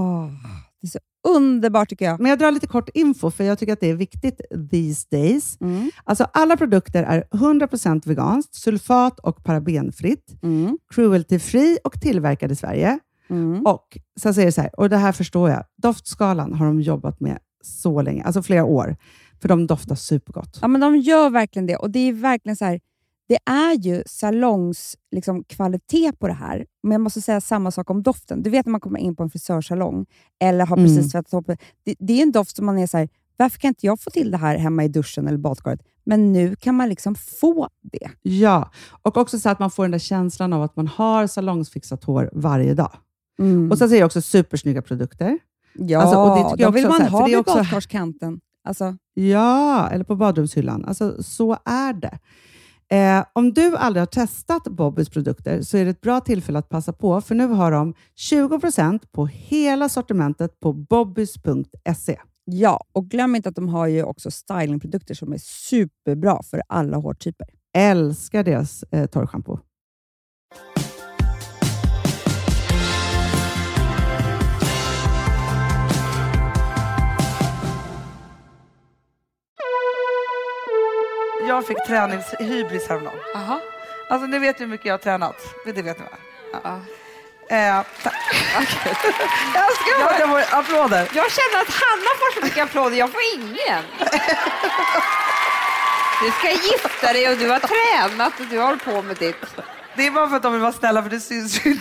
S4: Det är så underbart tycker jag.
S3: Men jag drar lite kort info för jag tycker att det är viktigt these days. Alltså alla produkter är 100% veganskt, sulfat och parabenfritt, cruelty-free och tillverkade i Sverige. Och så säger det så här, och det här förstår jag, doftskalan har de jobbat med så länge, alltså flera år, för de doftar supergott.
S4: Ja, men de gör verkligen det, och det är verkligen så här, det är ju salongs kvalitet på det här. Men jag måste säga samma sak om doften. Du vet när man kommer in på en frisörsalong eller har precis tvättat upp. Det är en doft som man är så här, varför kan inte jag få till det här hemma i duschen eller badkaret? Men nu kan man få det.
S3: Ja, och också så att man får den där känslan av att man har salongsfixat hår varje dag. Och så säger jag också supersnygga produkter.
S4: Ja,
S3: alltså, och det tycker jag
S4: vill
S3: också,
S4: man ha vid
S3: också
S4: badkarskanten. Alltså.
S3: Ja, eller på badrumshyllan. Alltså, så är det. Om du aldrig har testat Bobbys produkter så är det ett bra tillfälle att passa på, för nu har de 20% på hela sortimentet på bobbys.se.
S4: Ja, och glöm inte att de har ju också stylingprodukter som är superbra för alla hårtyper.
S3: Älskar deras torrschampo.
S1: Jag fick träningshybris häromdagen.
S2: Aha.
S1: Alltså ni vet hur mycket jag har tränat. Det vet ni va?
S2: Ja.
S1: Jag älskar att jag får applåder.
S2: Jag känner att Hanna får så mycket applåder, jag får ingen. Du ska gifta dig och du har tränat och du håller på med ditt.
S1: Det är bara för att de vill vara snälla för det syns ju inte.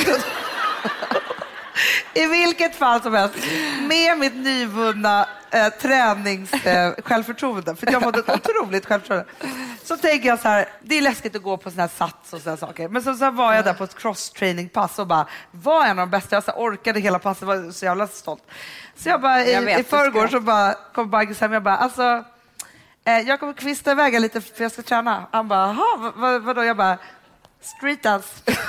S1: I vilket fall som helst, med mitt nyvunna självförtroende, för jag har fått ett otroligt självförtroende, så tänker jag så här, det är läskigt att gå på såna här sats och såna saker. Men så var jag där på ett cross-training-pass och bara var en av de bästa. Jag så orkade hela passet, var så jävla stolt. Så jag bara, i förrgår så bara kom Bagges hem, jag bara, alltså, jag kommer kvista iväg lite för jag ska träna. Han bara, vadå? Jag bara, street dance.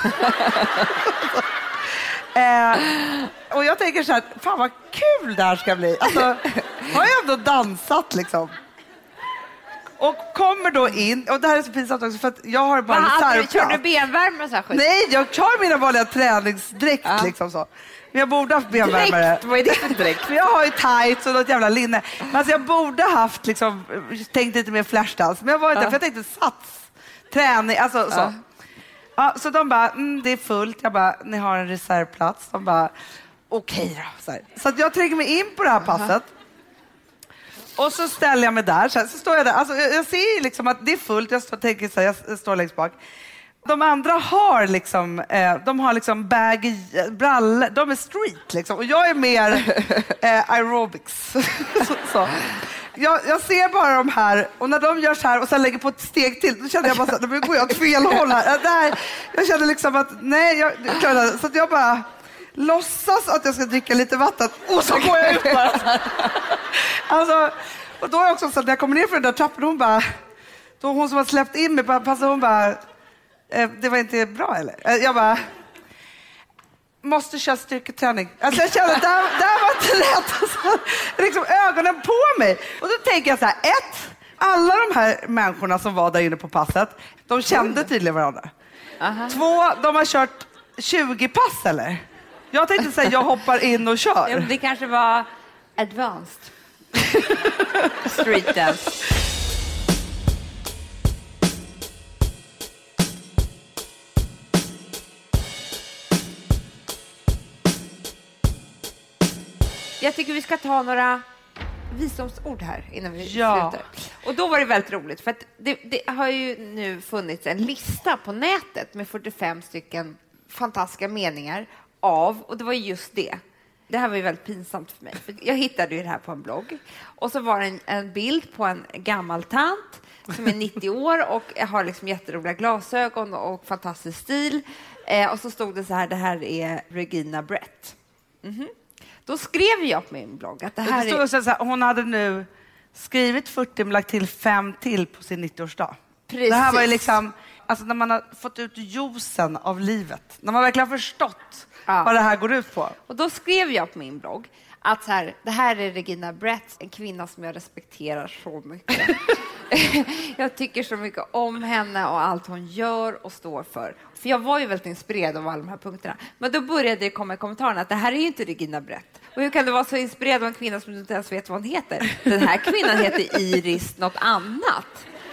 S1: Och jag tänker så här, fan vad kul det här ska bli. Alltså, har jag ändå dansat liksom. Och kommer då in, och det här är så pinsamt också för att jag har bara reservplats.
S2: Kör du benvärmare så här skit?
S1: Nej, jag kör mina vanliga träningsdräkt liksom så. Men jag borde haft benvärmare.
S2: Dräkt? Vad är det för dräkt?
S1: Jag har ju tights och något jävla linne. Men alltså jag borde haft liksom, tänkt lite mer flashdance. Men jag var inte, för jag tänkte sats, träning, alltså så. Ja, så de bara, det är fullt. Jag bara, ni har en reservplats. De bara, okej då. Så att jag tränger mig in på det här passet. Och så ställer jag mig där. Så står jag där. Alltså, jag ser ju liksom att det är fullt. Jag tänker så här, jag står längst bak. De andra har liksom, de har liksom baggy brallor. De är street liksom. Och jag är mer aerobics. så. Jag ser bara de här, och när de gör så här och sen lägger på ett steg till, då känner jag bara så här, nu går jag åt fel håll här. Jag känner liksom att, nej, så att jag bara låtsas att jag ska dricka lite vatten och så går jag ut bara. Alltså, och då är jag också så att när jag kommer ner för den där trappan, hon som har släppt in mig, passar hon bara, det var inte bra eller? Jag bara, måste köra styrketräning. Alltså jag kände att där var inte rätt. Alltså, liksom ögonen på mig. Och då tänker jag så här, alla de här människorna som var där inne på passet, de kände tydligen varandra. 2, de har kört 20 pass eller? Jag tänkte säga, jag hoppar in och kör.
S2: Ja, det kanske var advanced. Street dance. Jag tycker vi ska ta några visdomsord här innan vi slutar. Och då var det väldigt roligt för att det har ju nu funnits en lista på nätet med 45 stycken fantastiska meningar och det var just det. Det här var ju väldigt pinsamt för mig. För jag hittade ju det här på en blogg. Och så var det en bild på en gammal tant som är 90 år och har liksom jätteroliga glasögon och fantastisk stil. Och så stod det så här, det här är Regina Brett. Då skrev jag på min blogg att det här
S1: är... Så här, hon hade nu skrivit 40 men lagt till 5 till på sin 90-årsdag.
S2: Precis. Det
S1: här var ju liksom, alltså när man har fått ut juicen av livet. När man verkligen har förstått vad det här går ut på.
S2: Och då skrev jag på min blogg att så här, det här är Regina Brett, en kvinna som jag respekterar så mycket. Jag tycker så mycket om henne och allt hon gör och står för. För jag var ju väldigt inspirerad av alla de här punkterna. Men då började det komma i kommentarerna att det här är ju inte Regina Brett. Och hur kan du vara så inspirerad av en kvinna som du inte ens vet vad hon heter? Den här kvinnan heter Iris något annat.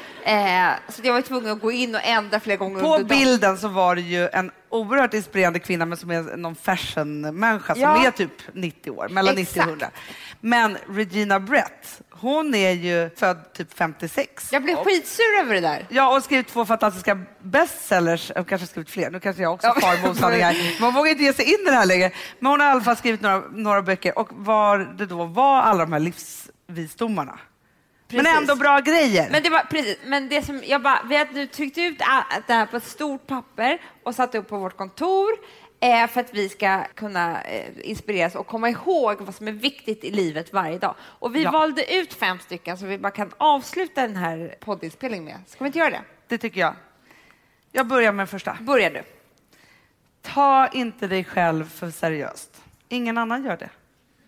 S2: Så jag var tvungen att gå in och ändra flera gånger.
S1: På bilden så var det ju en oerhört inspirerande kvinna men som är någon fashion-människa som är typ 90 år, mellan 90 och 100. Men Regina Brett, hon är ju född typ 56.
S2: Jag blev skitsur över det där.
S1: Ja, och skrivit 2 fantastiska bestsellers. Och kanske skrivit fler. Nu kanske jag också far med osanningar. Man vågar inte ge sig in i det här längre. Men hon har i alla fall skrivit några böcker. Och var det då var alla de här livsvisdomarna. Precis. Men ändå bra grejer.
S2: Men det var precis. Men det som jag bara, vi hade nu tryckt ut det här på ett stort papper och satt upp på vårt kontor för att vi ska kunna inspireras och komma ihåg vad som är viktigt i livet varje dag. Och vi valde ut 5 stycken så vi bara kan avsluta den här poddinspelningen med. Ska vi inte göra det?
S1: Det tycker jag. Jag börjar med första.
S2: Börjar du.
S1: Ta inte dig själv för seriöst. Ingen annan gör det.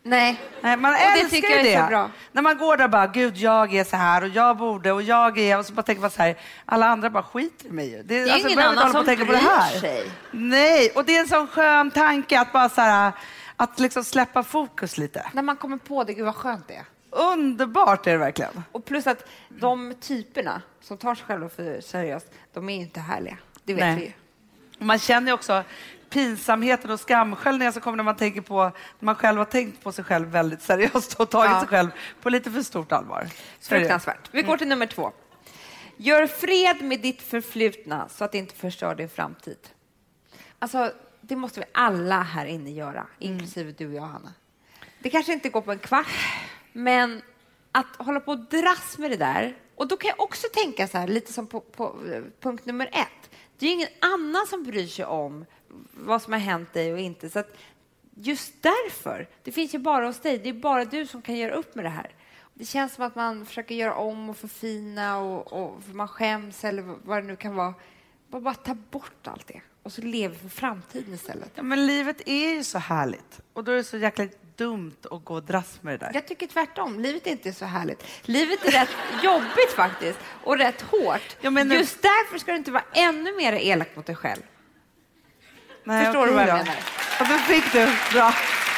S2: Nej.
S1: Man älskar
S2: tycker jag är så bra.
S1: När man går där bara, gud jag är så här och jag borde och jag är, och så bara tänker man så här, alla andra bara skiter i mig.
S2: Det är ingen annan som bryr sig.
S1: Nej, och det är en sån skön tanke att bara så här, att liksom släppa fokus lite.
S2: När man kommer på det, gud vad skönt det är.
S1: Underbart är det verkligen.
S2: Och plus att de typerna som tar sig själva för seriöst, de är inte härliga. Det vet vi ju.
S1: Man känner ju också pinsamheten och skamsköljningen som kommer när man tänker på, när man själv har tänkt på sig själv väldigt seriöst och tagit sig själv på lite för stort allvar.
S2: Fruktansvärt. Vi går till nummer 2. Gör fred med ditt förflutna så att det inte förstör din framtid. Alltså, det måste vi alla här inne göra, inklusive du och jag, Hanna. Det kanske inte går på en kvart, men att hålla på och dras med det där. Och då kan jag också tänka så här, lite som på punkt nummer 1. Det är ingen annan som bryr sig om vad som har hänt dig och inte. Så att just därför, det finns ju bara hos dig. Det är bara du som kan göra upp med det här. Det känns som att man försöker göra om och förfina och för man skäms eller vad det nu kan vara. Bara ta bort allt det. Och så lever för framtiden istället.
S1: Ja, men livet är ju så härligt. Och då är det så jäkla dumt att gå och dras med det där.
S2: Jag tycker tvärtom. Livet är inte så härligt. Livet är rätt jobbigt faktiskt. Och rätt hårt.
S1: Ja, men
S2: just därför ska du inte vara ännu mer elak mot dig själv.
S1: Nej,
S2: förstår du vad jag menar?
S1: Ja, det fick du. Bra.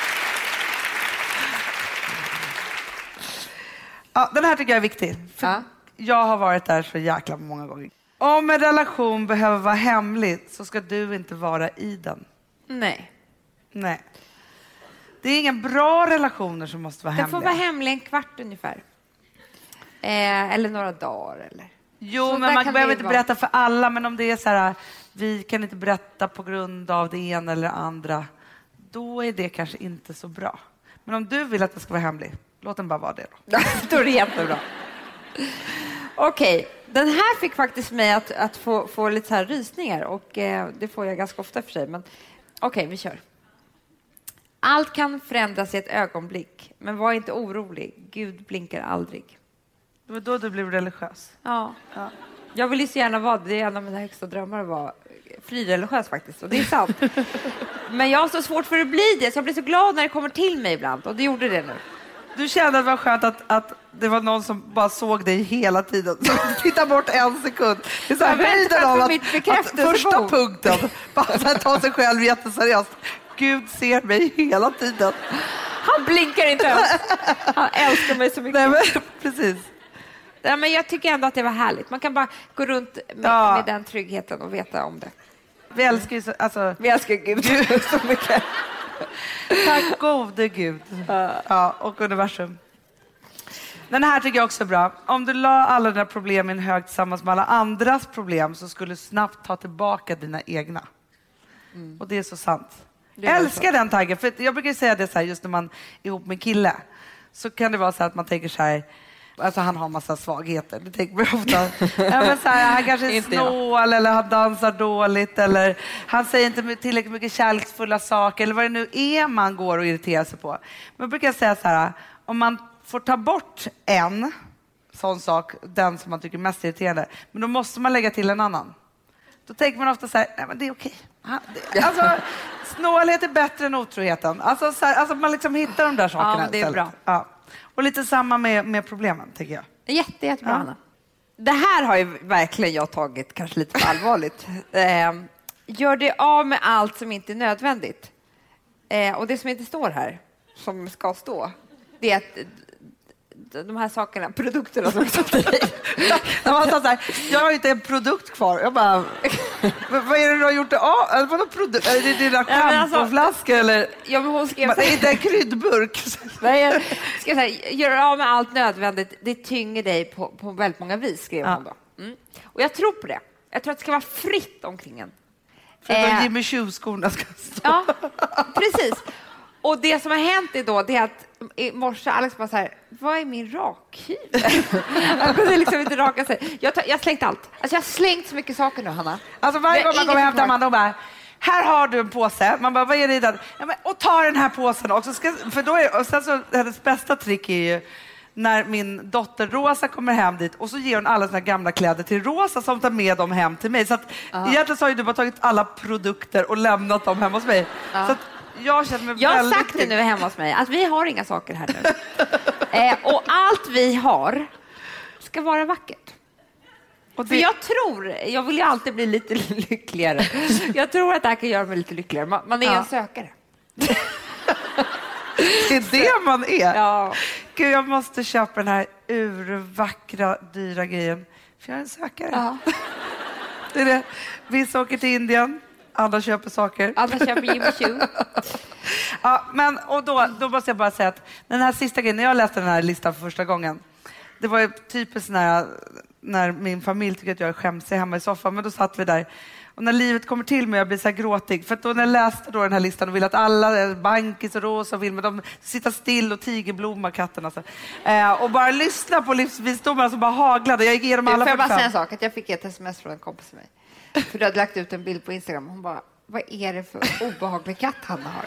S1: Ja, den här tycker jag är viktig. För jag har varit där så jäkla många gånger. Om en relation behöver vara hemlig så ska du inte vara i den.
S2: Nej.
S1: Det är inga bra relationer som måste vara hemliga.
S2: Det får vara hemlig en kvart ungefär. Eller några dagar. Eller.
S1: Jo,
S2: så
S1: men man behöver inte berätta för alla. Men om det är så här, vi kan inte berätta på grund av det ena eller andra. Då är det kanske inte så bra. Men om du vill att det ska vara hemlig, låt den bara vara det då.
S2: Då är det jättebra. Okej, den här fick faktiskt mig att få lite så här rysningar. Och det får jag ganska ofta för sig. Men okej, vi kör. Allt kan förändras i ett ögonblick. Men var inte orolig. Gud blinkar aldrig.
S1: Det var då du blev religiös.
S2: Ja. Jag vill ju så gärna vara det. Är en av mina högsta drömmar att vara frireligiös faktiskt. Och det är sant. Men jag har så svårt för att bli det. Så jag blir så glad när det kommer till mig ibland. Och det gjorde det nu.
S1: Du kände att det var skönt att det var någon som bara såg dig hela tiden. Så titta bort en sekund. Det är så här höjden av att första punkten bara ta sig själv jätteseriöst. Gud ser mig hela tiden.
S2: Han blinkar inte ens. Han älskar mig så mycket.
S1: Nej, men, precis.
S2: Ja, men jag tycker ändå att det var härligt. Man kan bara gå runt med den tryggheten och veta om det.
S1: Vi älskar ju
S2: vi älskar Gud så mycket.
S1: Tack gode Gud. Ja, och universum. Den här tycker jag också är bra. Om du la alla dina problem i en hög tillsammans med alla andras problem så skulle du snabbt ta tillbaka dina egna. Och det är så sant. Jag älskar den tanken. För jag brukar säga det så här, just när man är ihop med en kille. Så kan det vara så att man tänker så här. Alltså han har massa svagheter. Det tänker man ofta. Ja, men så här, han kanske är snål eller han dansar dåligt. Eller han säger inte tillräckligt mycket kärleksfulla saker. Eller vad det nu är man går och irriterar sig på. Men jag brukar säga så här. Om man får ta bort en sån sak. Den som man tycker är mest irriterande. Men då måste man lägga till en annan. Då tänker man ofta så här. Nej men det är okej. Alltså snålhet är bättre än otroheten. Alltså man liksom hittar de där sakerna.
S2: Ja, det är bra.
S1: Ja. Och lite samma med problemen, tycker jag.
S2: Jättebra, Anna. Det här har ju verkligen jag tagit kanske lite för allvarligt. Gör det av med allt som inte är nödvändigt. Och det som inte står här, som ska stå, det är att de här sakerna, produkterna som står till dig.
S1: Jag har inte en produkt kvar. Jag bara, vad är det du har gjort det av? Är det dina schampoflaskor eller?
S2: Ja, men hon skrev
S1: det är inte en kryddburk.
S2: Nej, jag ska säga, gör av med allt nödvändigt. Det tynger dig på väldigt många vis, skrev hon då. Och jag tror på det. Jag tror att det ska vara fritt omkring en.
S1: För att Jimmy Choo-skorna ska stå.
S2: Ja, precis. Och det som har hänt är då, det är att i morse Alex bara så här, vad är min rakhyvel? Han kunde liksom inte raka sig. Jag har slängt allt. Alltså jag har slängt så mycket saker nu, Hanna.
S1: Alltså varje gång man kommer hem till Amanda och bara, här har du en påse. Man bara, vad är det i den? Ja, men, och ta den här påsen också. För då är, och sen så, hennes bästa trick är ju när min dotter Rosa kommer hem dit och så ger hon alla sina gamla kläder till Rosa som tar med dem hem till mig. Så att egentligen så har ju du bara tagit alla produkter och lämnat dem hemma hos mig. Så att jag känner mig
S2: Jag har
S1: väldigt
S2: sagt det nu hemma hos mig, att vi har inga saker här nu. Och allt vi har ska vara vackert.
S1: Och
S2: För jag vill ju alltid bli lite lyckligare. Jag tror att det här kan göra mig lite lyckligare. Man är en sökare.
S1: Det är det man är.
S2: Ja.
S1: Gud, jag måste köpa den här urvackra, dyra grejen. För jag är en sökare.
S2: Ja.
S1: Det är det. Vissa åker till Indien, andra köper saker.
S2: Alla köper Jimmy Choo.
S1: Ja, men och då måste jag bara säga att den här sista grejen, när jag läste den här listan för första gången, det var ju typiskt när min familj tycker att jag är skämsig hemma i soffan, men då satt vi där. Och när livet kommer till mig, jag blir så här gråtig. För att då när jag läste då den här listan och vill att alla, Bankis och Rosa och Vilma, de sitter still och tigerblomma katterna. Så. Och bara lyssna på livsvisdomarna som bara haglade. Jag gick igenom alla.
S2: Får jag bara säga en sak? Att jag fick ett sms från en kompis till mig. För du hade lagt ut en bild på Instagram. Hon bara, vad är det för obehaglig katt han har?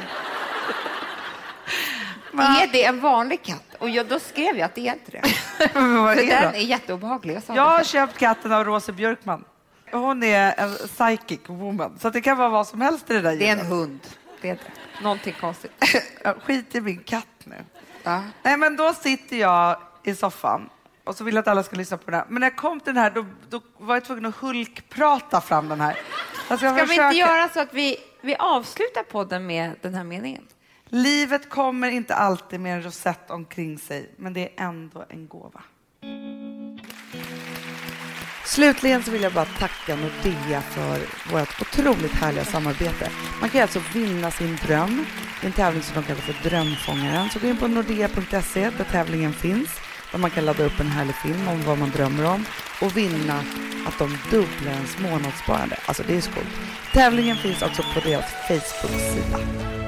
S2: Är det en vanlig katt? Och då skrev jag att det är inte det. För den är jätteobehaglig.
S1: Jag har köpt katten av Rosa Björkman. Hon är en psychic woman. Så det kan vara vad som helst i det där.
S2: Det är en hund. Det är det. Någonting konstigt.
S1: Skit i min katt nu.
S2: Ja.
S1: Nej, men då sitter jag i soffan. Och så vill jag att alla ska lyssna på den här. Men när jag kom till den här, då var jag tvungen att hulkprata fram den här.
S2: Ska vi inte göra så att vi avslutar podden med den här meningen?
S1: Livet kommer inte alltid med en rosett omkring sig, men det är ändå en gåva.
S3: Slutligen så vill jag bara tacka Nordea för vårt otroligt härliga samarbete. Man kan alltså vinna sin dröm i en tävling som de kallar för Drömfångaren. Så gå in på nordea.se där tävlingen finns. Där man kan ladda upp en härlig film om vad man drömmer om. Och vinna att de dubblar ens månadssparande. Alltså det är så coolt. Tävlingen finns också på deras Facebook-sida.